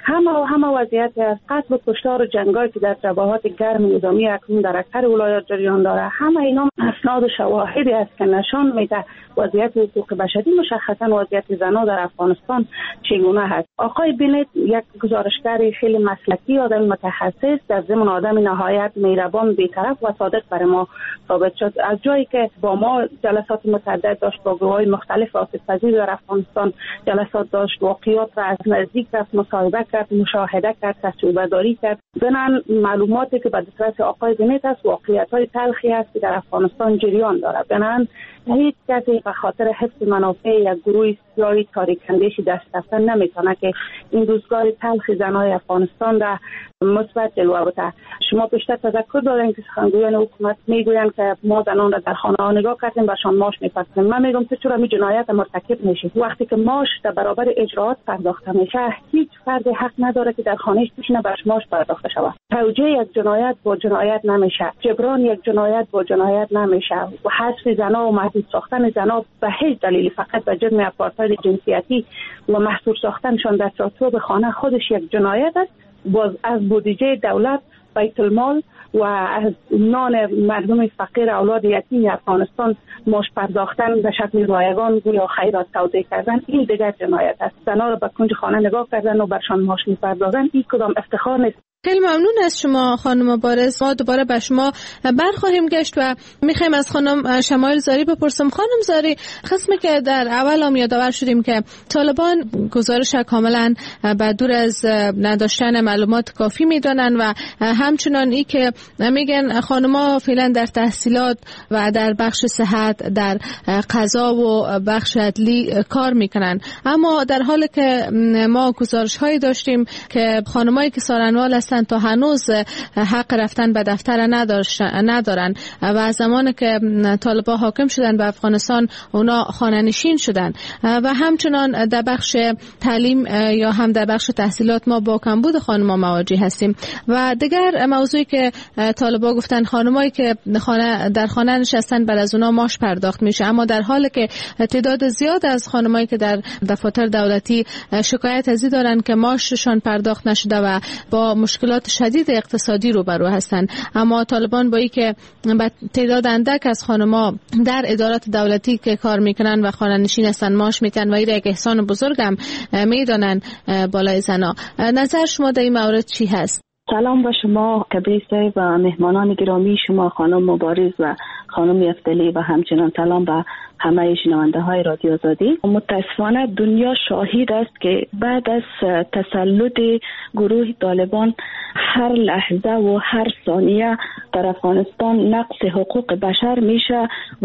[SPEAKER 7] همه وضعیت از قتل و کشتار و جنگایی که در جبهات گرم نظامی اکنون در اکثر ولایات جریان داره، همه اینا اسناد و شواهدی است که نشان میده وضعیت حقوق بشری، مشخصا وضعیت زنان در افغانستان چگونه هست. آقای بنت یک گزارشگر خیلی مسلکی، آدم متخصص، در ضمن آدم نهایت مهربان، بی‌طرف و صادق برای ما ثابت شد. از جایی که با ما جلسات متعدد داشت، با گروه‌های مختلف آسیب‌پذیر در افغانستان جلسات داشت، واقعیات را از نزدیک رفت، مصاحبه کرد، مشاهده کرد، تجربه‌داری کرد. ضمن معلوماتی که به دسترس آقای بنت است واقعیت‌های تلخی است که در افغانستان جریان دارد. بنابراین هیچ کسی به خاطر حفظ منافع یک گروه سیاسی تاریک اندیشی دست رفتن نمیتونه که این روزگار تلخ زنای افغانستان را مثبت جلوه بده. شما بیشتر تذکر دارین که سخنگویان حکومت میگویند که ما زنان را در خانه ها نگاه کردیم برشان معاش میپردازیم. من میگم تو چرا می جنایت مرتکب میشی؟ وقتی که معاش در برابر اجراات پرداخته میشه، هیچ فرد حق نداره که در خانهش بشینه برش معاش پرداخته شود. توجیه یک جنایت با جنایت نمیشه، جبران یک جنایت با جنایت نمیشه و حذف زنا و محدود ساختن زنا به هیچ دلیلی فقط به جرم اپارتاید جنسیتی و محصور ساختنشان در چارچوب خانه خودش یک جنایت است. باز از بودجه دولت، بیت المال و از نان مردم فقیر اولاد یتیم افغانستان معاش پرداختن به شکل رایگان گویا خیرات توزیع کردن، این دیگر جنایت است. زنها را به کنج خانه نگاه کردن و برشان معاش می‌پردازن، این کدام افتخار نیست.
[SPEAKER 8] خیلی ممنون از شما خانم مبارز. ما دوباره به شما برخواهیم گشت و میخوایم از خانم شمایل زاری بپرسم. خانم زاری، قسمی که در اول هم یادآور شدیم که طالبان گزارش کاملا به دور از نداشتن معلومات کافی میدانن و همچنان ای که میگن خانم‌ها فعلا در تحصیلات و در بخش صحت، در قضا و بخش عدلی کار میکنن، اما در حالی که ما گزارش‌هایی داشتیم که خانمایی که سارنوال هستند تا هنوز حق رفتن به دفتر ندارن و زمانی که طالبان حاکم شدن به افغانستان اونا خانه‌نشین شدن و همچنان در بخش تعلیم یا هم در بخش تحصیلات ما با کمبود خانم‌ها مواجه هستیم. و دیگر موضوعی که طالبان گفتن خانمایی که در خانه نشستن بعد از اونا معاش پرداخت میشه، اما در حالی که تعداد زیاد از خانمایی که در دفاتر دولتی شکایت از این دارن که معاششان پرداخت نشده و با مشکلات شدید اقتصادی روبرو هستند. اما طالبان با اینکه تعداد اندک از خانم‌ها در ادارات دولتی که کار میکنن و خانه نشین هستن معاش میتن و این یک احسان بزرگ هم میدانن بالای زنا. نظر شما در این مورد چی هست؟
[SPEAKER 7] سلام به شما کبریسه و مهمانان گرامی شما خانم مبارز و خانم یفتلی و همچنان سلام به همه شنونده های رادیو آزادی. متاسفانه دنیا شاهد است که بعد از تسلط گروه طالبان هر لحظه و هر ثانیه در افغانستان نقض حقوق بشر میشه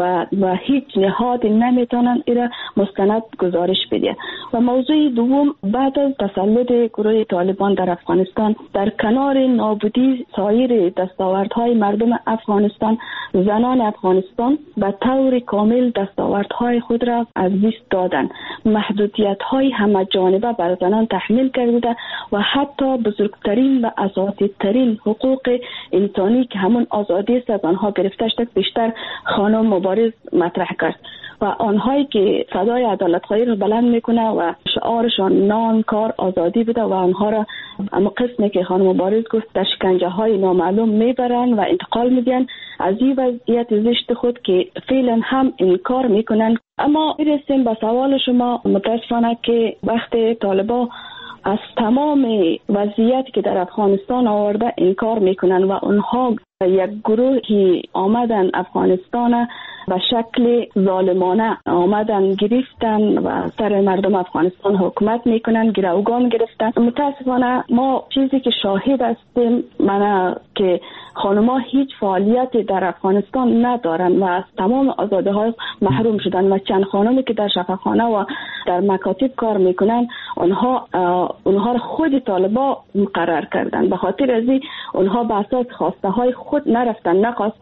[SPEAKER 7] و هیچ نهاد نمیتونن ایره مستند گزارش بده. و موضوع دوم، بعد از تسلط گروه طالبان در افغانستان، در کنار نابودی سایر دستاوردهای مردم افغانستان، زنان افغانستان به طور کامل دستاوردهای خود را از دست دادند. محدودیت‌های همه جانبه بر زنان تحمیل کرده و حتی بزرگترین و اساسی‌ترین حقوق انسانی که همون آزادی است از آنها گرفته شد بیشتر خانم مبارز مطرح کرد. و آنهایی که صدای عدالت‌خواهی را بلند میکنه و شعارشان نان، کار، آزادی بده و آنها را اما قسمی که خانم مبارز گفت در شکنجه های نامعلوم میبرن و انتقال میدن، از این وضعیت زشت خود که فعلا هم انکار میکنن. اما میرسیم به سوال شما. متاسفانه که وقت طالبان از تمام وضعیتی که در افغانستان آورده انکار میکنن و اونها یک گروهی آمدن افغانستان به شکل ظالمانه آمدن گرفتن و سر مردم افغانستان حکومت میکنن، گروگان گرفتن. متاسفانه ما چیزی که شاهد هستیم منه که خانم‌ها هیچ فعالیتی در افغانستان ندارن و از تمام آزادی‌ها محروم شدن و چند خانمی که در شفاخانه و در مکاتب کار میکنن اونها را خود طالبان مقرر کردن. به خاطر از این اونها به اساس خواسته های خود نرفتن،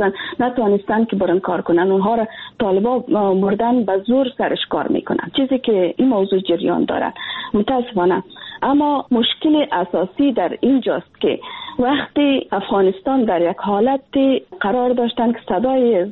[SPEAKER 7] نتوانستن که برن کار کنن. اونها را طالبان مردن به زور سرش کار میکنن، چیزی که این موضوع جریان داره متاسفانه. اما مشکل اساسی در اینجاست که وقتی افغانستان در یک حالت قرار داشتن که صدای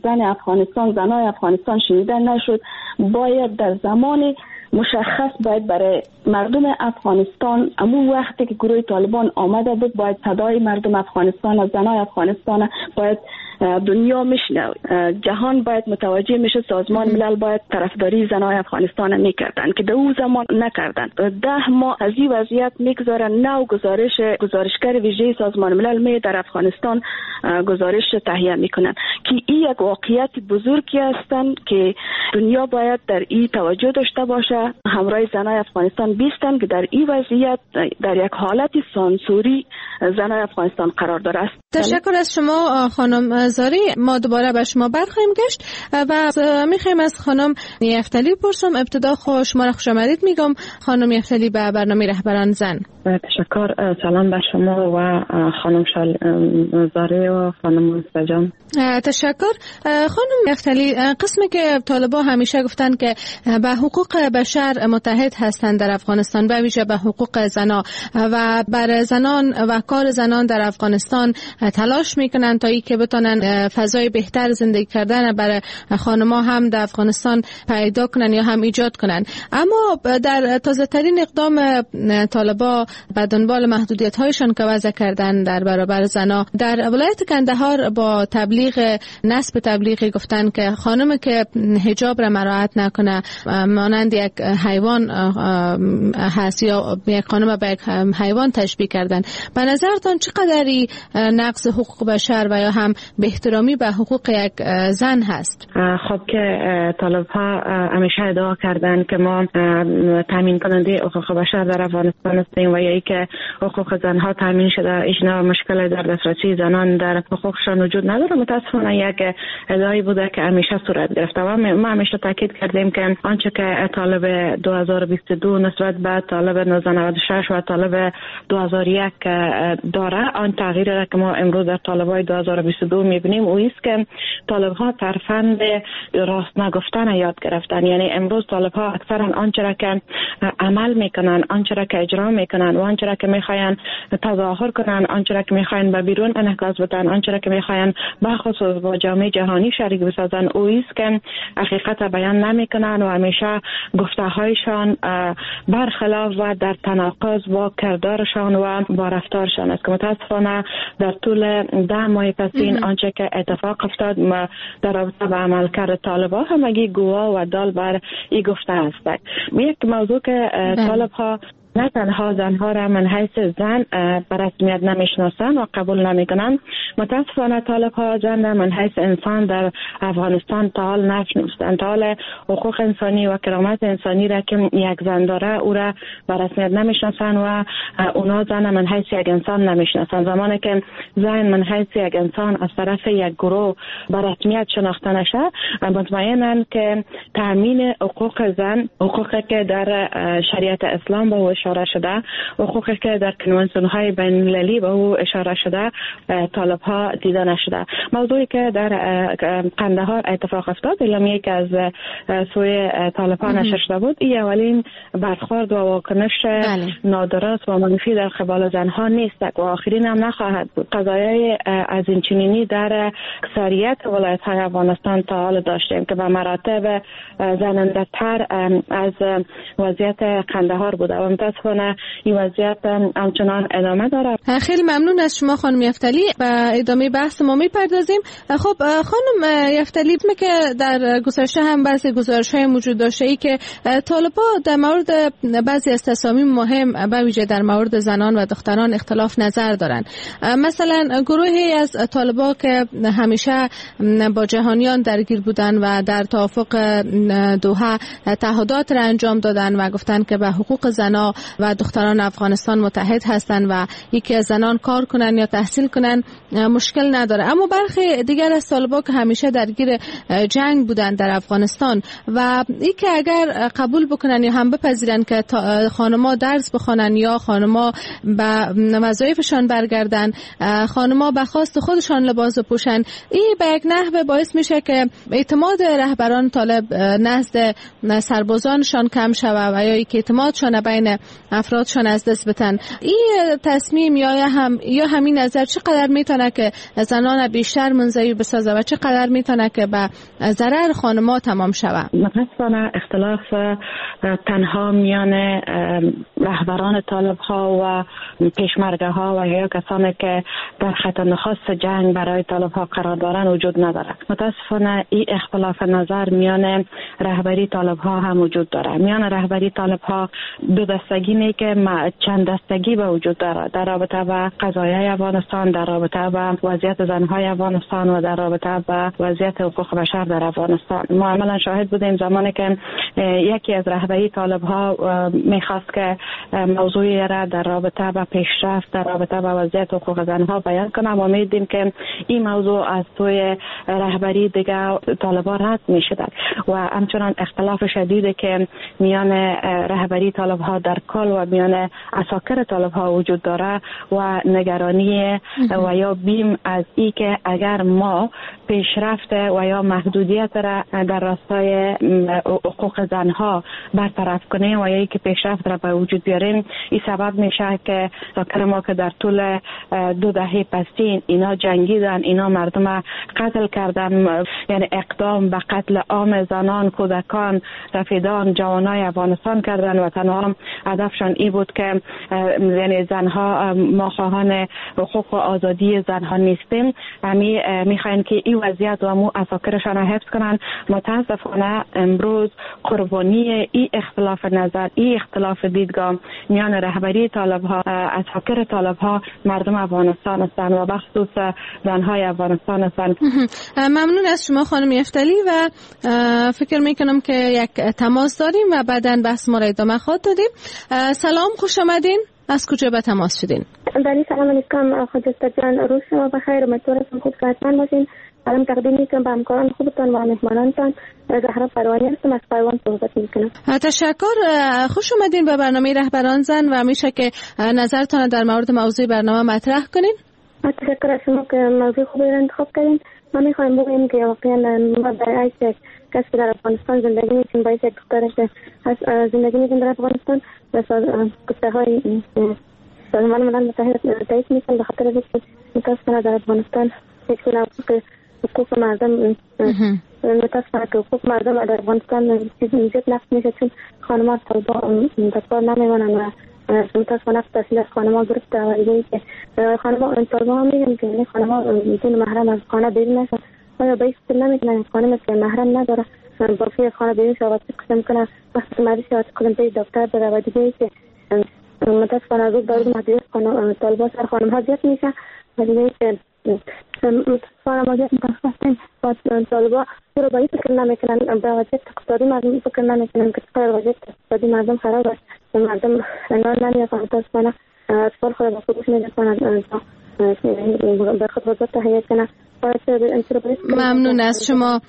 [SPEAKER 7] زنای افغانستان شنیده نشد، باید در زمان مشخص برای مردم افغانستان امون وقتی که گروه طالبان آمده بود باید صدای مردم افغانستان و زنای افغانستان باید دنیا میشنه، جهان باید متوجه میشه، سازمان ملل باید طرفداری زنای افغانستان میکردن که در اون زمان نکردن. 10 ماه از این وضعیت میگذارن، نو گزارشگر ویژه سازمان ملل در افغانستان گزارش تهیه میکنن که این یک واقعیت بزرگی هستن که دنیا باید در این توجه داشته باشه، همراه زنای افغانستان بیستن که در این وضعیت در یک حالت سانسوری زنای افغانستان قرار داره است.
[SPEAKER 8] تشکر از شما خانم زاری. ما دوباره به شما برخواهیم گشت و میخوایم از خانم یفتلی پرسم. ابتدا شما را خوش آمدید میگم خانم یفتلی به برنامه رهبران زن.
[SPEAKER 7] تشکر. سلام به شما و خانم زاری و خانم مستجام.
[SPEAKER 8] تشکر. خانم یفتلی، قسمی که طالبان همیشه گفتن که به حقوق بشر متحد هستند در افغانستان، به ویژه به حقوق زنان و بر زنان و کار زنان در افغانستان تلاش میکنن تا ای که بتونن فضای بهتر زندگی کردن برای خانم‌ها هم در افغانستان پیدا کنن یا هم ایجاد کنن. اما در تازه ترین اقدام طالبان به دنبال محدودیت هایشان که وضع کردن در برابر زنان در ولایت کندهار با نصب تبلیغی گفتن که خانمی که حجاب را مراعات نکنه مانند یک حیوان هست یا یک خانم به یک حیوان تشبیه کردن. به نظرتان چقدری نقض حقوق بشر و یا هم به احترامی به حقوق یک زن هست؟
[SPEAKER 7] خب که طالب ها همیشه ادعا کردن که ما تامین کننده حقوق بشر در افغانستان هستیم و یا ای که حقوق زن ها تامین شده، هیچ نوع مشکل در دسترسی زنان در حقوقشان وجود نداره. متاسفانه یک ادعایی بوده که همیشه صورت گرفته و ما همیشه تاکید کردیم که آنچه که طالب 2022 نسبت به طالب 1996 و طالب 2001 داره، آن تغییری را که ما امروز در طالبای 2022 میبینیم او است که طالب ها ترفند راست نگفتن یاد گرفتن. یعنی امروز طالب ها اکثرا آنچه را که عمل میکنن، آنچه را که اجرا میکنن و آنچه را که میخواین تظاهر کنن، آنچه را که میخواین به بیرون انعکاس بدن، آنچه را که میخواین بخصوص با جامعه جهانی شریک بسازن، او است که حقیقت بیان نمیکنن و همیشه گفته هایشان برخلاف و در تناقض با کردارشان و با رفتارشان است که متاسفانه در طول 10 ماه پسین آنچه که اتفاق افتاد در رابطه با عملکرد طالبان همگی گواه و دال بر این گفته است. یک موضوع که طالب ها نه تنها زنها را من حیث زن به رسمیت نمیشناسند و قبول نمیکنند، متاسفانه طالب ها زن را من حیث انسان در افغانستان تا حال نشناختند. تا حال حقوق انسانی و کرامت انسانی را که یک زن داره او را به رسمیت نمیشناسند و اونا زن من حیث یک انسان نمیشناسند. زمانی که زن من حیث یک انسان از طرف یک گروه به رسمیت شناخته نشه، مطمئنند که تامین حقوق زن، حقوقی که در شریعت اسلام به او اشاره شده، حقوقی که در کنوانسیون های بین المللی به او اشاره شده، طالب ها دیده نشده. موضوعی که در قندهار اتفاق افتاد، اعلامیه که از سوی طالب ها نشر شده بود، این اولین برخورد و واکنش نادرست و منفی در قبال زنها نیست و آخرین هم نخواهد بود. قضایای از این چنینی در اکثریت ولایت های افغانستان تا حال داشتیم که به مراتب زننده تر از وضعیت قندهار بوده و متاسفانه این وضعیت همچنان ادامه داره.
[SPEAKER 8] خیلی ممنون از شما خانم یفتلی. به ادامه بحث ما میپردازیم. خب خانم یفتلی، که در گزارش هم بعضی گزارش‌های موجود داشته ای که طالب‌ها در مورد بعضی از تصامیم مهم به ویژه در مورد زنان و دختران اختلاف نظر دارند. مثلا گروهی از طالب‌ها که همیشه با جهانیان درگیر بودن و در توافق دوحه تعهدات را انجام دادن و گفتن که به حقوق زنان و دختران افغانستان متحد هستند و یکی از زنان کار کنن یا تحصیل کنن مشکل نداره. اما برخی دیگر از طالب‌ها که همیشه درگیر جنگ بودن در افغانستان و این که اگر قبول بکنن یا هم بپذیرن که خانم‌ها درس بخونن یا خانم‌ها به وظایفشان برگردن، خانم‌ها به خواست خودشان لباس بپوشن، این به یک نحو باعث میشه که اعتماد رهبران طالب نزد سربازانشان کم شود و یا که اعتمادشان بین افرادشان از دست بدن. این تصمیم یا همین نظر چقدر میتونه که زنان بیشتر منزوی بسازه و چقدر میتونه که به ضرر خانم‌ها تمام شود؟
[SPEAKER 7] متاسفانه اختلاف تنها میان رهبران طالب ها و پیشمرگه ها و یا کسانی که در خط نخست جنگ برای طالب ها قرار دارن وجود نداره. متاسفانه این اختلاف نظر میان رهبری طالب ها هم وجود داره. میان رهبری طالب ها دو دستگی نه که چند دستگی به وجود داره در رابطه با قضایای افغانستان، در رابطه با وضعیت زنهای افغانستان و در رابطه با وضعیت حقوق بشر در افغانستان. ما عملا شاهد بودیم زمانی که یکی از رهبری طالب ها میخواست که موضوعی را در رابطه با پیشرفت در رابطه با وضعیت حقوق زنها بیان کنه و میدیم که این موضوع از توی رهبری دیگه طالبا رد میشد و همچنان اختلاف شدیدی که میان رهبری طالب ها در کل و میان عساکر طالب ها وجود داره و نگرانی و یا بیم از ای که اگر ما پیشرفت و یا محدودیت را در راستای حقوق زنها برطرف کنیم و یا ای که پیشرفت را به وجود بیاریم، این سبب میشه که عساکر ما که در طول 2 دهه پسین اینا جنگیدن، اینا مردم قتل کردن، یعنی اقدام به قتل عام زنان، کودکان، رفیدان، جوانای افغانستان کردن و تنها هدفشان این بود که یعنی زنها، ما خواهان حقوق و آزادی زنها نیستیم، میخواین که این وضعیت و مو عساکرشان را حفظ کنن. متاسفانه امروز قربانی این اختلاف نظر، این اختلاف دیدگاه میان رهبری طالب ها، عساکر طالب ها، مردم افغانستان هستند و بخصوص زنهای افغانستان هستند.
[SPEAKER 8] ممنون از شما خانم یفتلی و فکر میکنم که یک تماس داریم و بعداً بحث ما را ادامه خواهد دادیم. سلام، خوش آمدین. از کجا به تماس شدین؟
[SPEAKER 21] بله، سلام علیکم خجسته جان، روز شما بخیر، امیدوارم خوب صحتمند باشین. سلام تقدیم میکنم به همکاران خوبتان و مهمانانتان. زهرا پروانی هستم، از قایوان صحبت میکنم.
[SPEAKER 8] تشکر، خوش اومدین به برنامه رهبران زن و میشه که نظرتان در مورد موضوع برنامه مطرح کنین.
[SPEAKER 21] تشکر از شما که موضوع خوبی را انتخاب کردین. ما میخوایم بگوییم که واقعا ما برای کسی که در افغانستان زندگی میکنیم، باید یک دختر که زندگی میکنیم در افغانستان و گفته های سازمان ملل متحد تایید میکنیم به خاطر اینکه متاسفانه در افغانستان حقوق مردم متاسفانه که حقوق مردم در افغانستان زیاد نقض میشه، چون خانم‌ها طالبا نمیمانند و متاسفانه تحصیل از خانم‌ها گرفته و دیگه که طالبا میگن که خانم‌ها بدون محرم از خانه بیرون نشن. آیا به این نمیتونن خانم که محرم نداره با فی خانه بیرون شود قسم کنه وقتی مریض شود کلم به دکتر بره و دیگه که متاسفانه از دارد مدیریت طالبان سر خانم ها زیاد میشه و دیگه که متاسفانه ما زیاد متاسفانه با طالبان رو باید فکر نمیکنن به وضعیت اقتصادی مردم فکر نمیکنن که چقدر وضعیت اقتصادی مردم خراب است و مردم انگار نمیافن متاسفانه اطفال خود با خودش میرسانند به خود وضعیت تهیه کنن.
[SPEAKER 8] ممنون از شما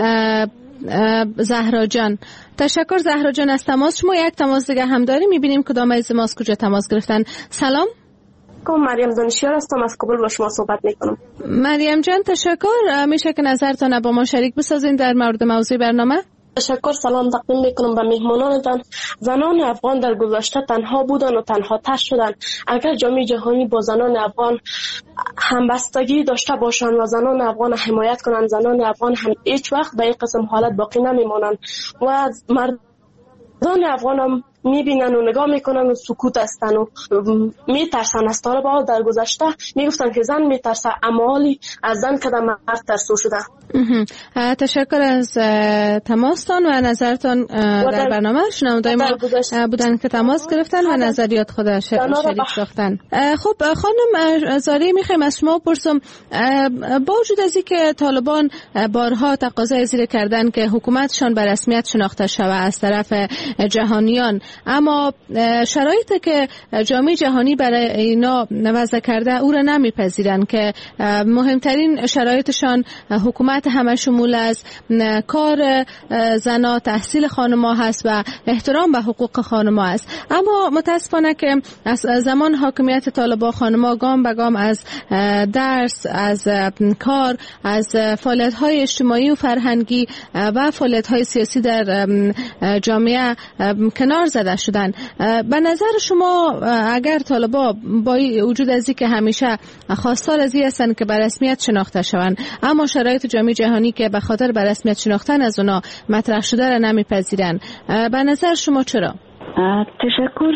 [SPEAKER 8] زهرا جان. تشکر زهرا جان از تماس شما. یک تماس دیگه هم داریم، میبینیم کدام از ما از کجا تماس گرفتن. سلام،
[SPEAKER 3] مریم دانشیار هستم، از کابل با شما صحبت میکنم.
[SPEAKER 8] مریم جان تشکر، میشه که نظرتان با ما شریک بسازین در مورد موضوع برنامه؟
[SPEAKER 3] تشکر. سلام تقدیم میکنم به مهمانانتان. زنان افغان در گذشته تنها بودن و تنها تش شدن. اگر جامعه جهانی با زنان افغان همبستگی داشته باشند و زنان افغان حمایت کنند، زنان افغان هم هیچ وقت به این قسم حالت باقی نمیمانند و مردان افغان هم میبینن و نگاه میکنن و سکوت هستن و میترسن از طالبان. در گذشته میگفتن که زن میترسه، اما حالی از زن که مرد ترسو شده.
[SPEAKER 8] تشکر از تماستان و نظرتان در برنامه. شنوندای ما بودن که تماس گرفتن و نظریات خود شریک ساختن. خب خانم زاری، میخوایم از شما پرسم، با وجود از اینکه طالبان بارها تقاضای زیر کردن که حکومتشان به رسمیت شناخته شود از طرف جهانیان، اما شرایطی که جامعه جهانی برای اینا وضع کرده او را نمیپذیرن که مهمترین شرایطشان حکومت همه شمول است، کار زنا، تحصیل خانم‌ها هست و احترام به حقوق خانم‌ها است. اما متاسفانه که از زمان حاکمیت طالبان خانم‌ها گام به گام از درس، از کار، از فعالیت‌های اجتماعی و فرهنگی و فعالیت‌های سیاسی در جامعه کنار زده شدن. به نظر شما اگر طالبان با وجود از اینکه همیشه خواستار از این هستند که به رسمیت شناخته شوند، اما شرایط جامعه جهانی که به خاطر به رسمیت شناختن از اونا مطرح شده را نمیپذیرن، به نظر شما چرا؟
[SPEAKER 7] تشکر.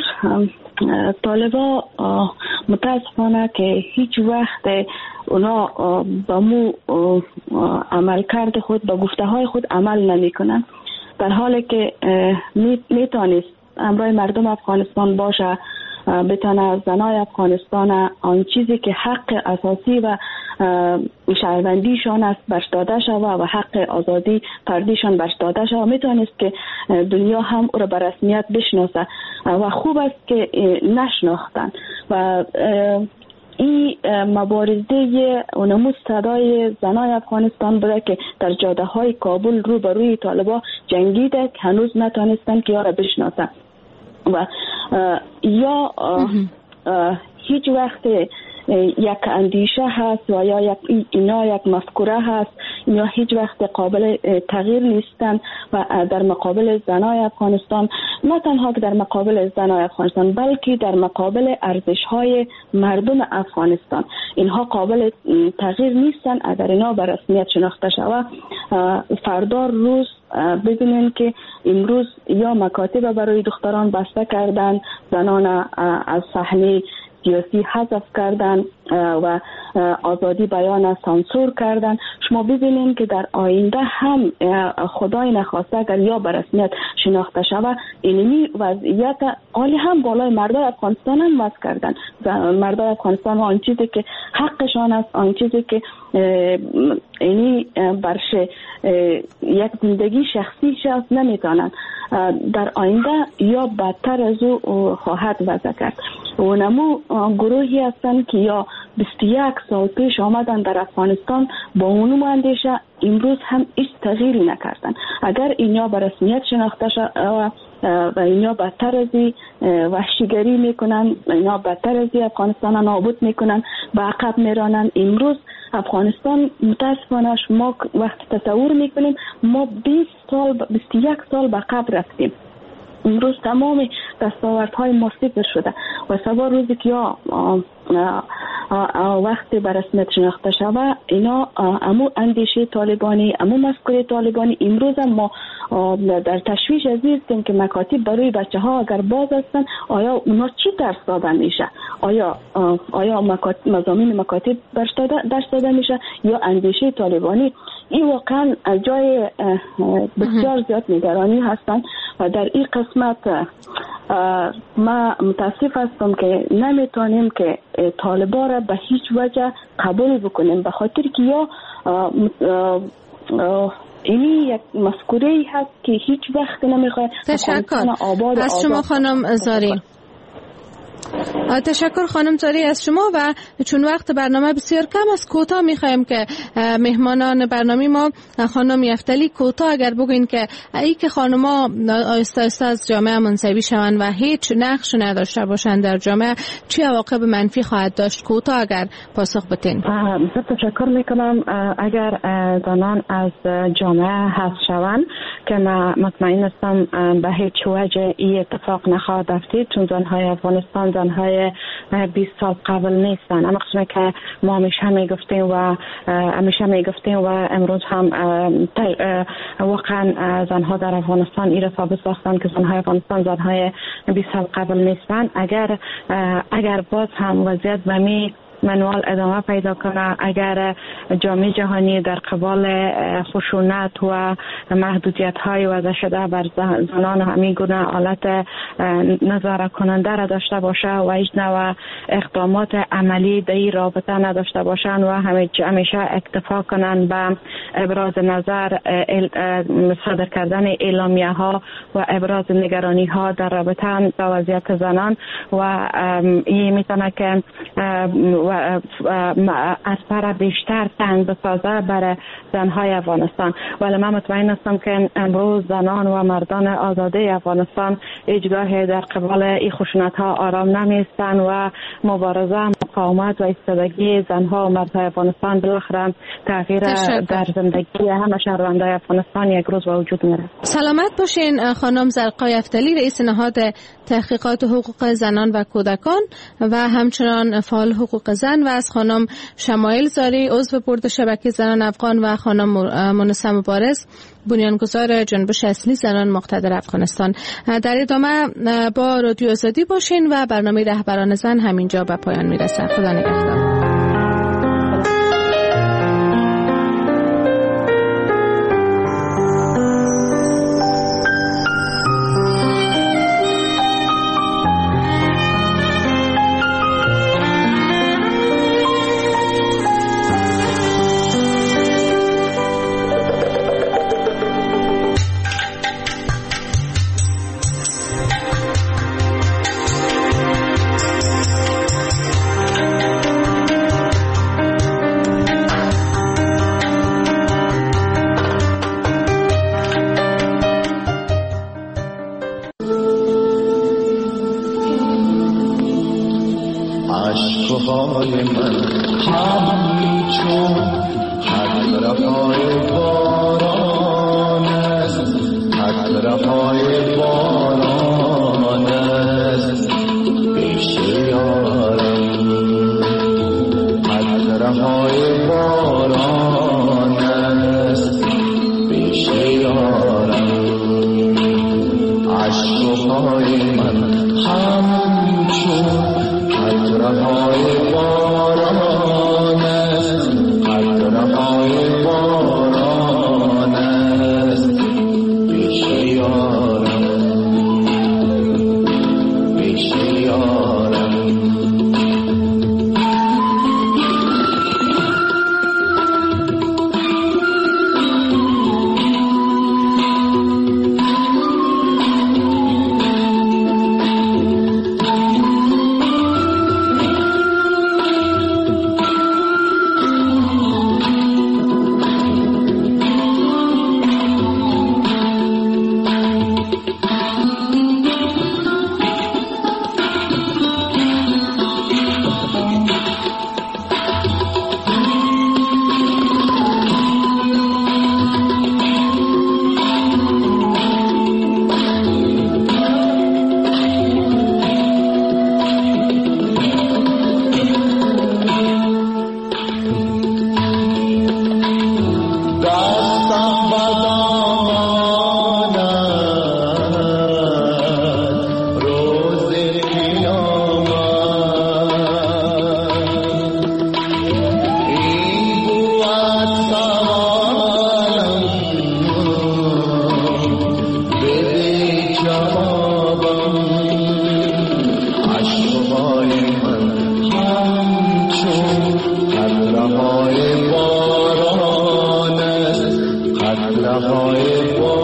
[SPEAKER 7] طالبان متاسفانه که هیچ وقت اونا با مو عملکرد خود، با گفته های خود عمل نمی کنن، در حالی که میتونست امرای مردم افغانستان باشه، بتانه زنای افغانستان آن چیزی که حق اساسی و شهروندیشان است برش داده شود و حق آزادی فردیشان برش داده شود، میتونست که دنیا هم او را به رسمیت بشناسه و خوب است که نشناختن و این مبارزه و نمود صدای زنای افغانستان بوده که در جاده های کابل رو به روی طالبان جنگیده که هنوز نتانستن که یارا بشناسن و یا هیچ وقت یک اندیشه هست و یا اینا یک مفکوره هست، اینا هیچ وقت قابل تغییر نیستن و در مقابل زنای افغانستان، نه تنها در مقابل زنای افغانستان بلکه در مقابل ارزش‌های مردم افغانستان، اینها قابل تغییر نیستن اگر اینا به رسمیت شناخته شود. فردا روز ببینین که امروز یا مکاتب برای دختران بسته کردن، زنان از صحنه سیاسی حذف کردن و آزادی بیان سانسور کردن. شما ببینید که در آینده هم خدای نخواسته اگر یا به رسمیت شناخته شود، اینمی وضعیت عالی هم بالای مردای افغانستان هم وضع کردن. مردای افغانستان آن چیزی که حقشان است، آن چیزی که اینی برش یک زندگی شخصی شخص نمیتونن، در آینده یا بدتر از او خواهد وضع کرد. و نمو گروهی هستند که یا 21 سال پیش آمدن در افغانستان با اونم اندیشه امروز هم هیچ تغییری نکردن. اگر اینا به رسمیت شناخته شد و اینا بدتر از وحشیگری میکنن، اینا بدتر از افغانستان نابود میکنن، به عقب میرانن. امروز افغانستان متاسفانه ما وقت تصور میکنیم ما 21 سال به عقب رفتیم. امروز تمام دستاوردهای ما صفر شده و سوا روزی که وقتی به رسمیت شناخته شود اینا امو اندیشه طالبانی، امو مفکوره طالبانی، امروز هم ما در تشویش از این هستیم که مکاتب برای بچه ها اگر باز هستن آیا اونا چی درس داده میشه؟ آیا مضامین مکاتب درس داده میشه یا اندیشه طالبانی؟ این واقعا جای بسیار زیاد نگرانی هستن و در این قسمت ما متاسف هستم که نمیتونیم که طالبا را به هیچ وجه قبول بکنیم، به خاطر که یا اینی یک مفکوره هست که هیچ وقت نمیخواد.
[SPEAKER 8] تشکر از شما خانم زاری. تشکر خانم زاری از شما. و چون وقت برنامه بسیار کم است، کوتاه میخوایم که مهمانان برنامه ما خانم یفتلی کوتاه اگر بگوین که ای که خانم‌ها آهسته آهسته از جامعه منزوی شوند و هیچ نقش نداشته باشند در جامعه، چه عواقب منفی خواهد داشت؟ کوتاه اگر پاسخ بدین.
[SPEAKER 7] تشکر میکنم. اگر زنان از جامعه حذف شوند که من مطمئن هستم به هیچ وجه این اتفاق نخواهد افتاد، چون زنهای افغانستان زنهای 20 سال قبل نیستن. اما قسمه که ما همیشه میگفتیم و امروز هم واقعا زنها در افغانستان ایره ثابت ساختن که زنهای افغانستان زنهای 20 سال قبل نیستن. اگر باز هم وضعیت به می منوال ادامه پیدا کنه، اگر جامعه جهانی در قبال خشونت و محدودیت های وضع شده بر زنان همین گونه حالت نظاره کننده را داشته باشه و هیچ نوع اقدامات عملی در این رابطه نداشته باشند و همیشه اکتفا کنند به ابراز نظر، صادر کردن اعلامیه ها و ابراز نگرانی ها در رابطه با وضعیت زنان و این میتونه که از پر بیشتر تنگ بسازه برای زنهای افغانستان. ولی من مطمئن هستم که امروز زنان و مردان آزاده افغانستان هیچگاه در قبال این خشونت ها آرام نمیستن و مبارزه، مقاومت و ایستادگی زنها و مردهای افغانستان بالاخره تغییر در زندگی همه شهروندان افغانستان یک روز به وجود میاره.
[SPEAKER 8] سلامت باشین خانم زرقای یفتلی، رئیس نهاد تحقیقات حقوق زنان و کودکان و همچنان فعال حقوق زن، و از خانم شمایل زاری عضو بورد شبکه زنان افغان و خانم مونسه مبارز بنیانگذار جنبش اصلی زنان مقتدر افغانستان. در ادامه با رادیو آزادی باشین و برنامه رهبران زن همینجا به پایان میرسه. خدا نگهدار.
[SPEAKER 4] دقایق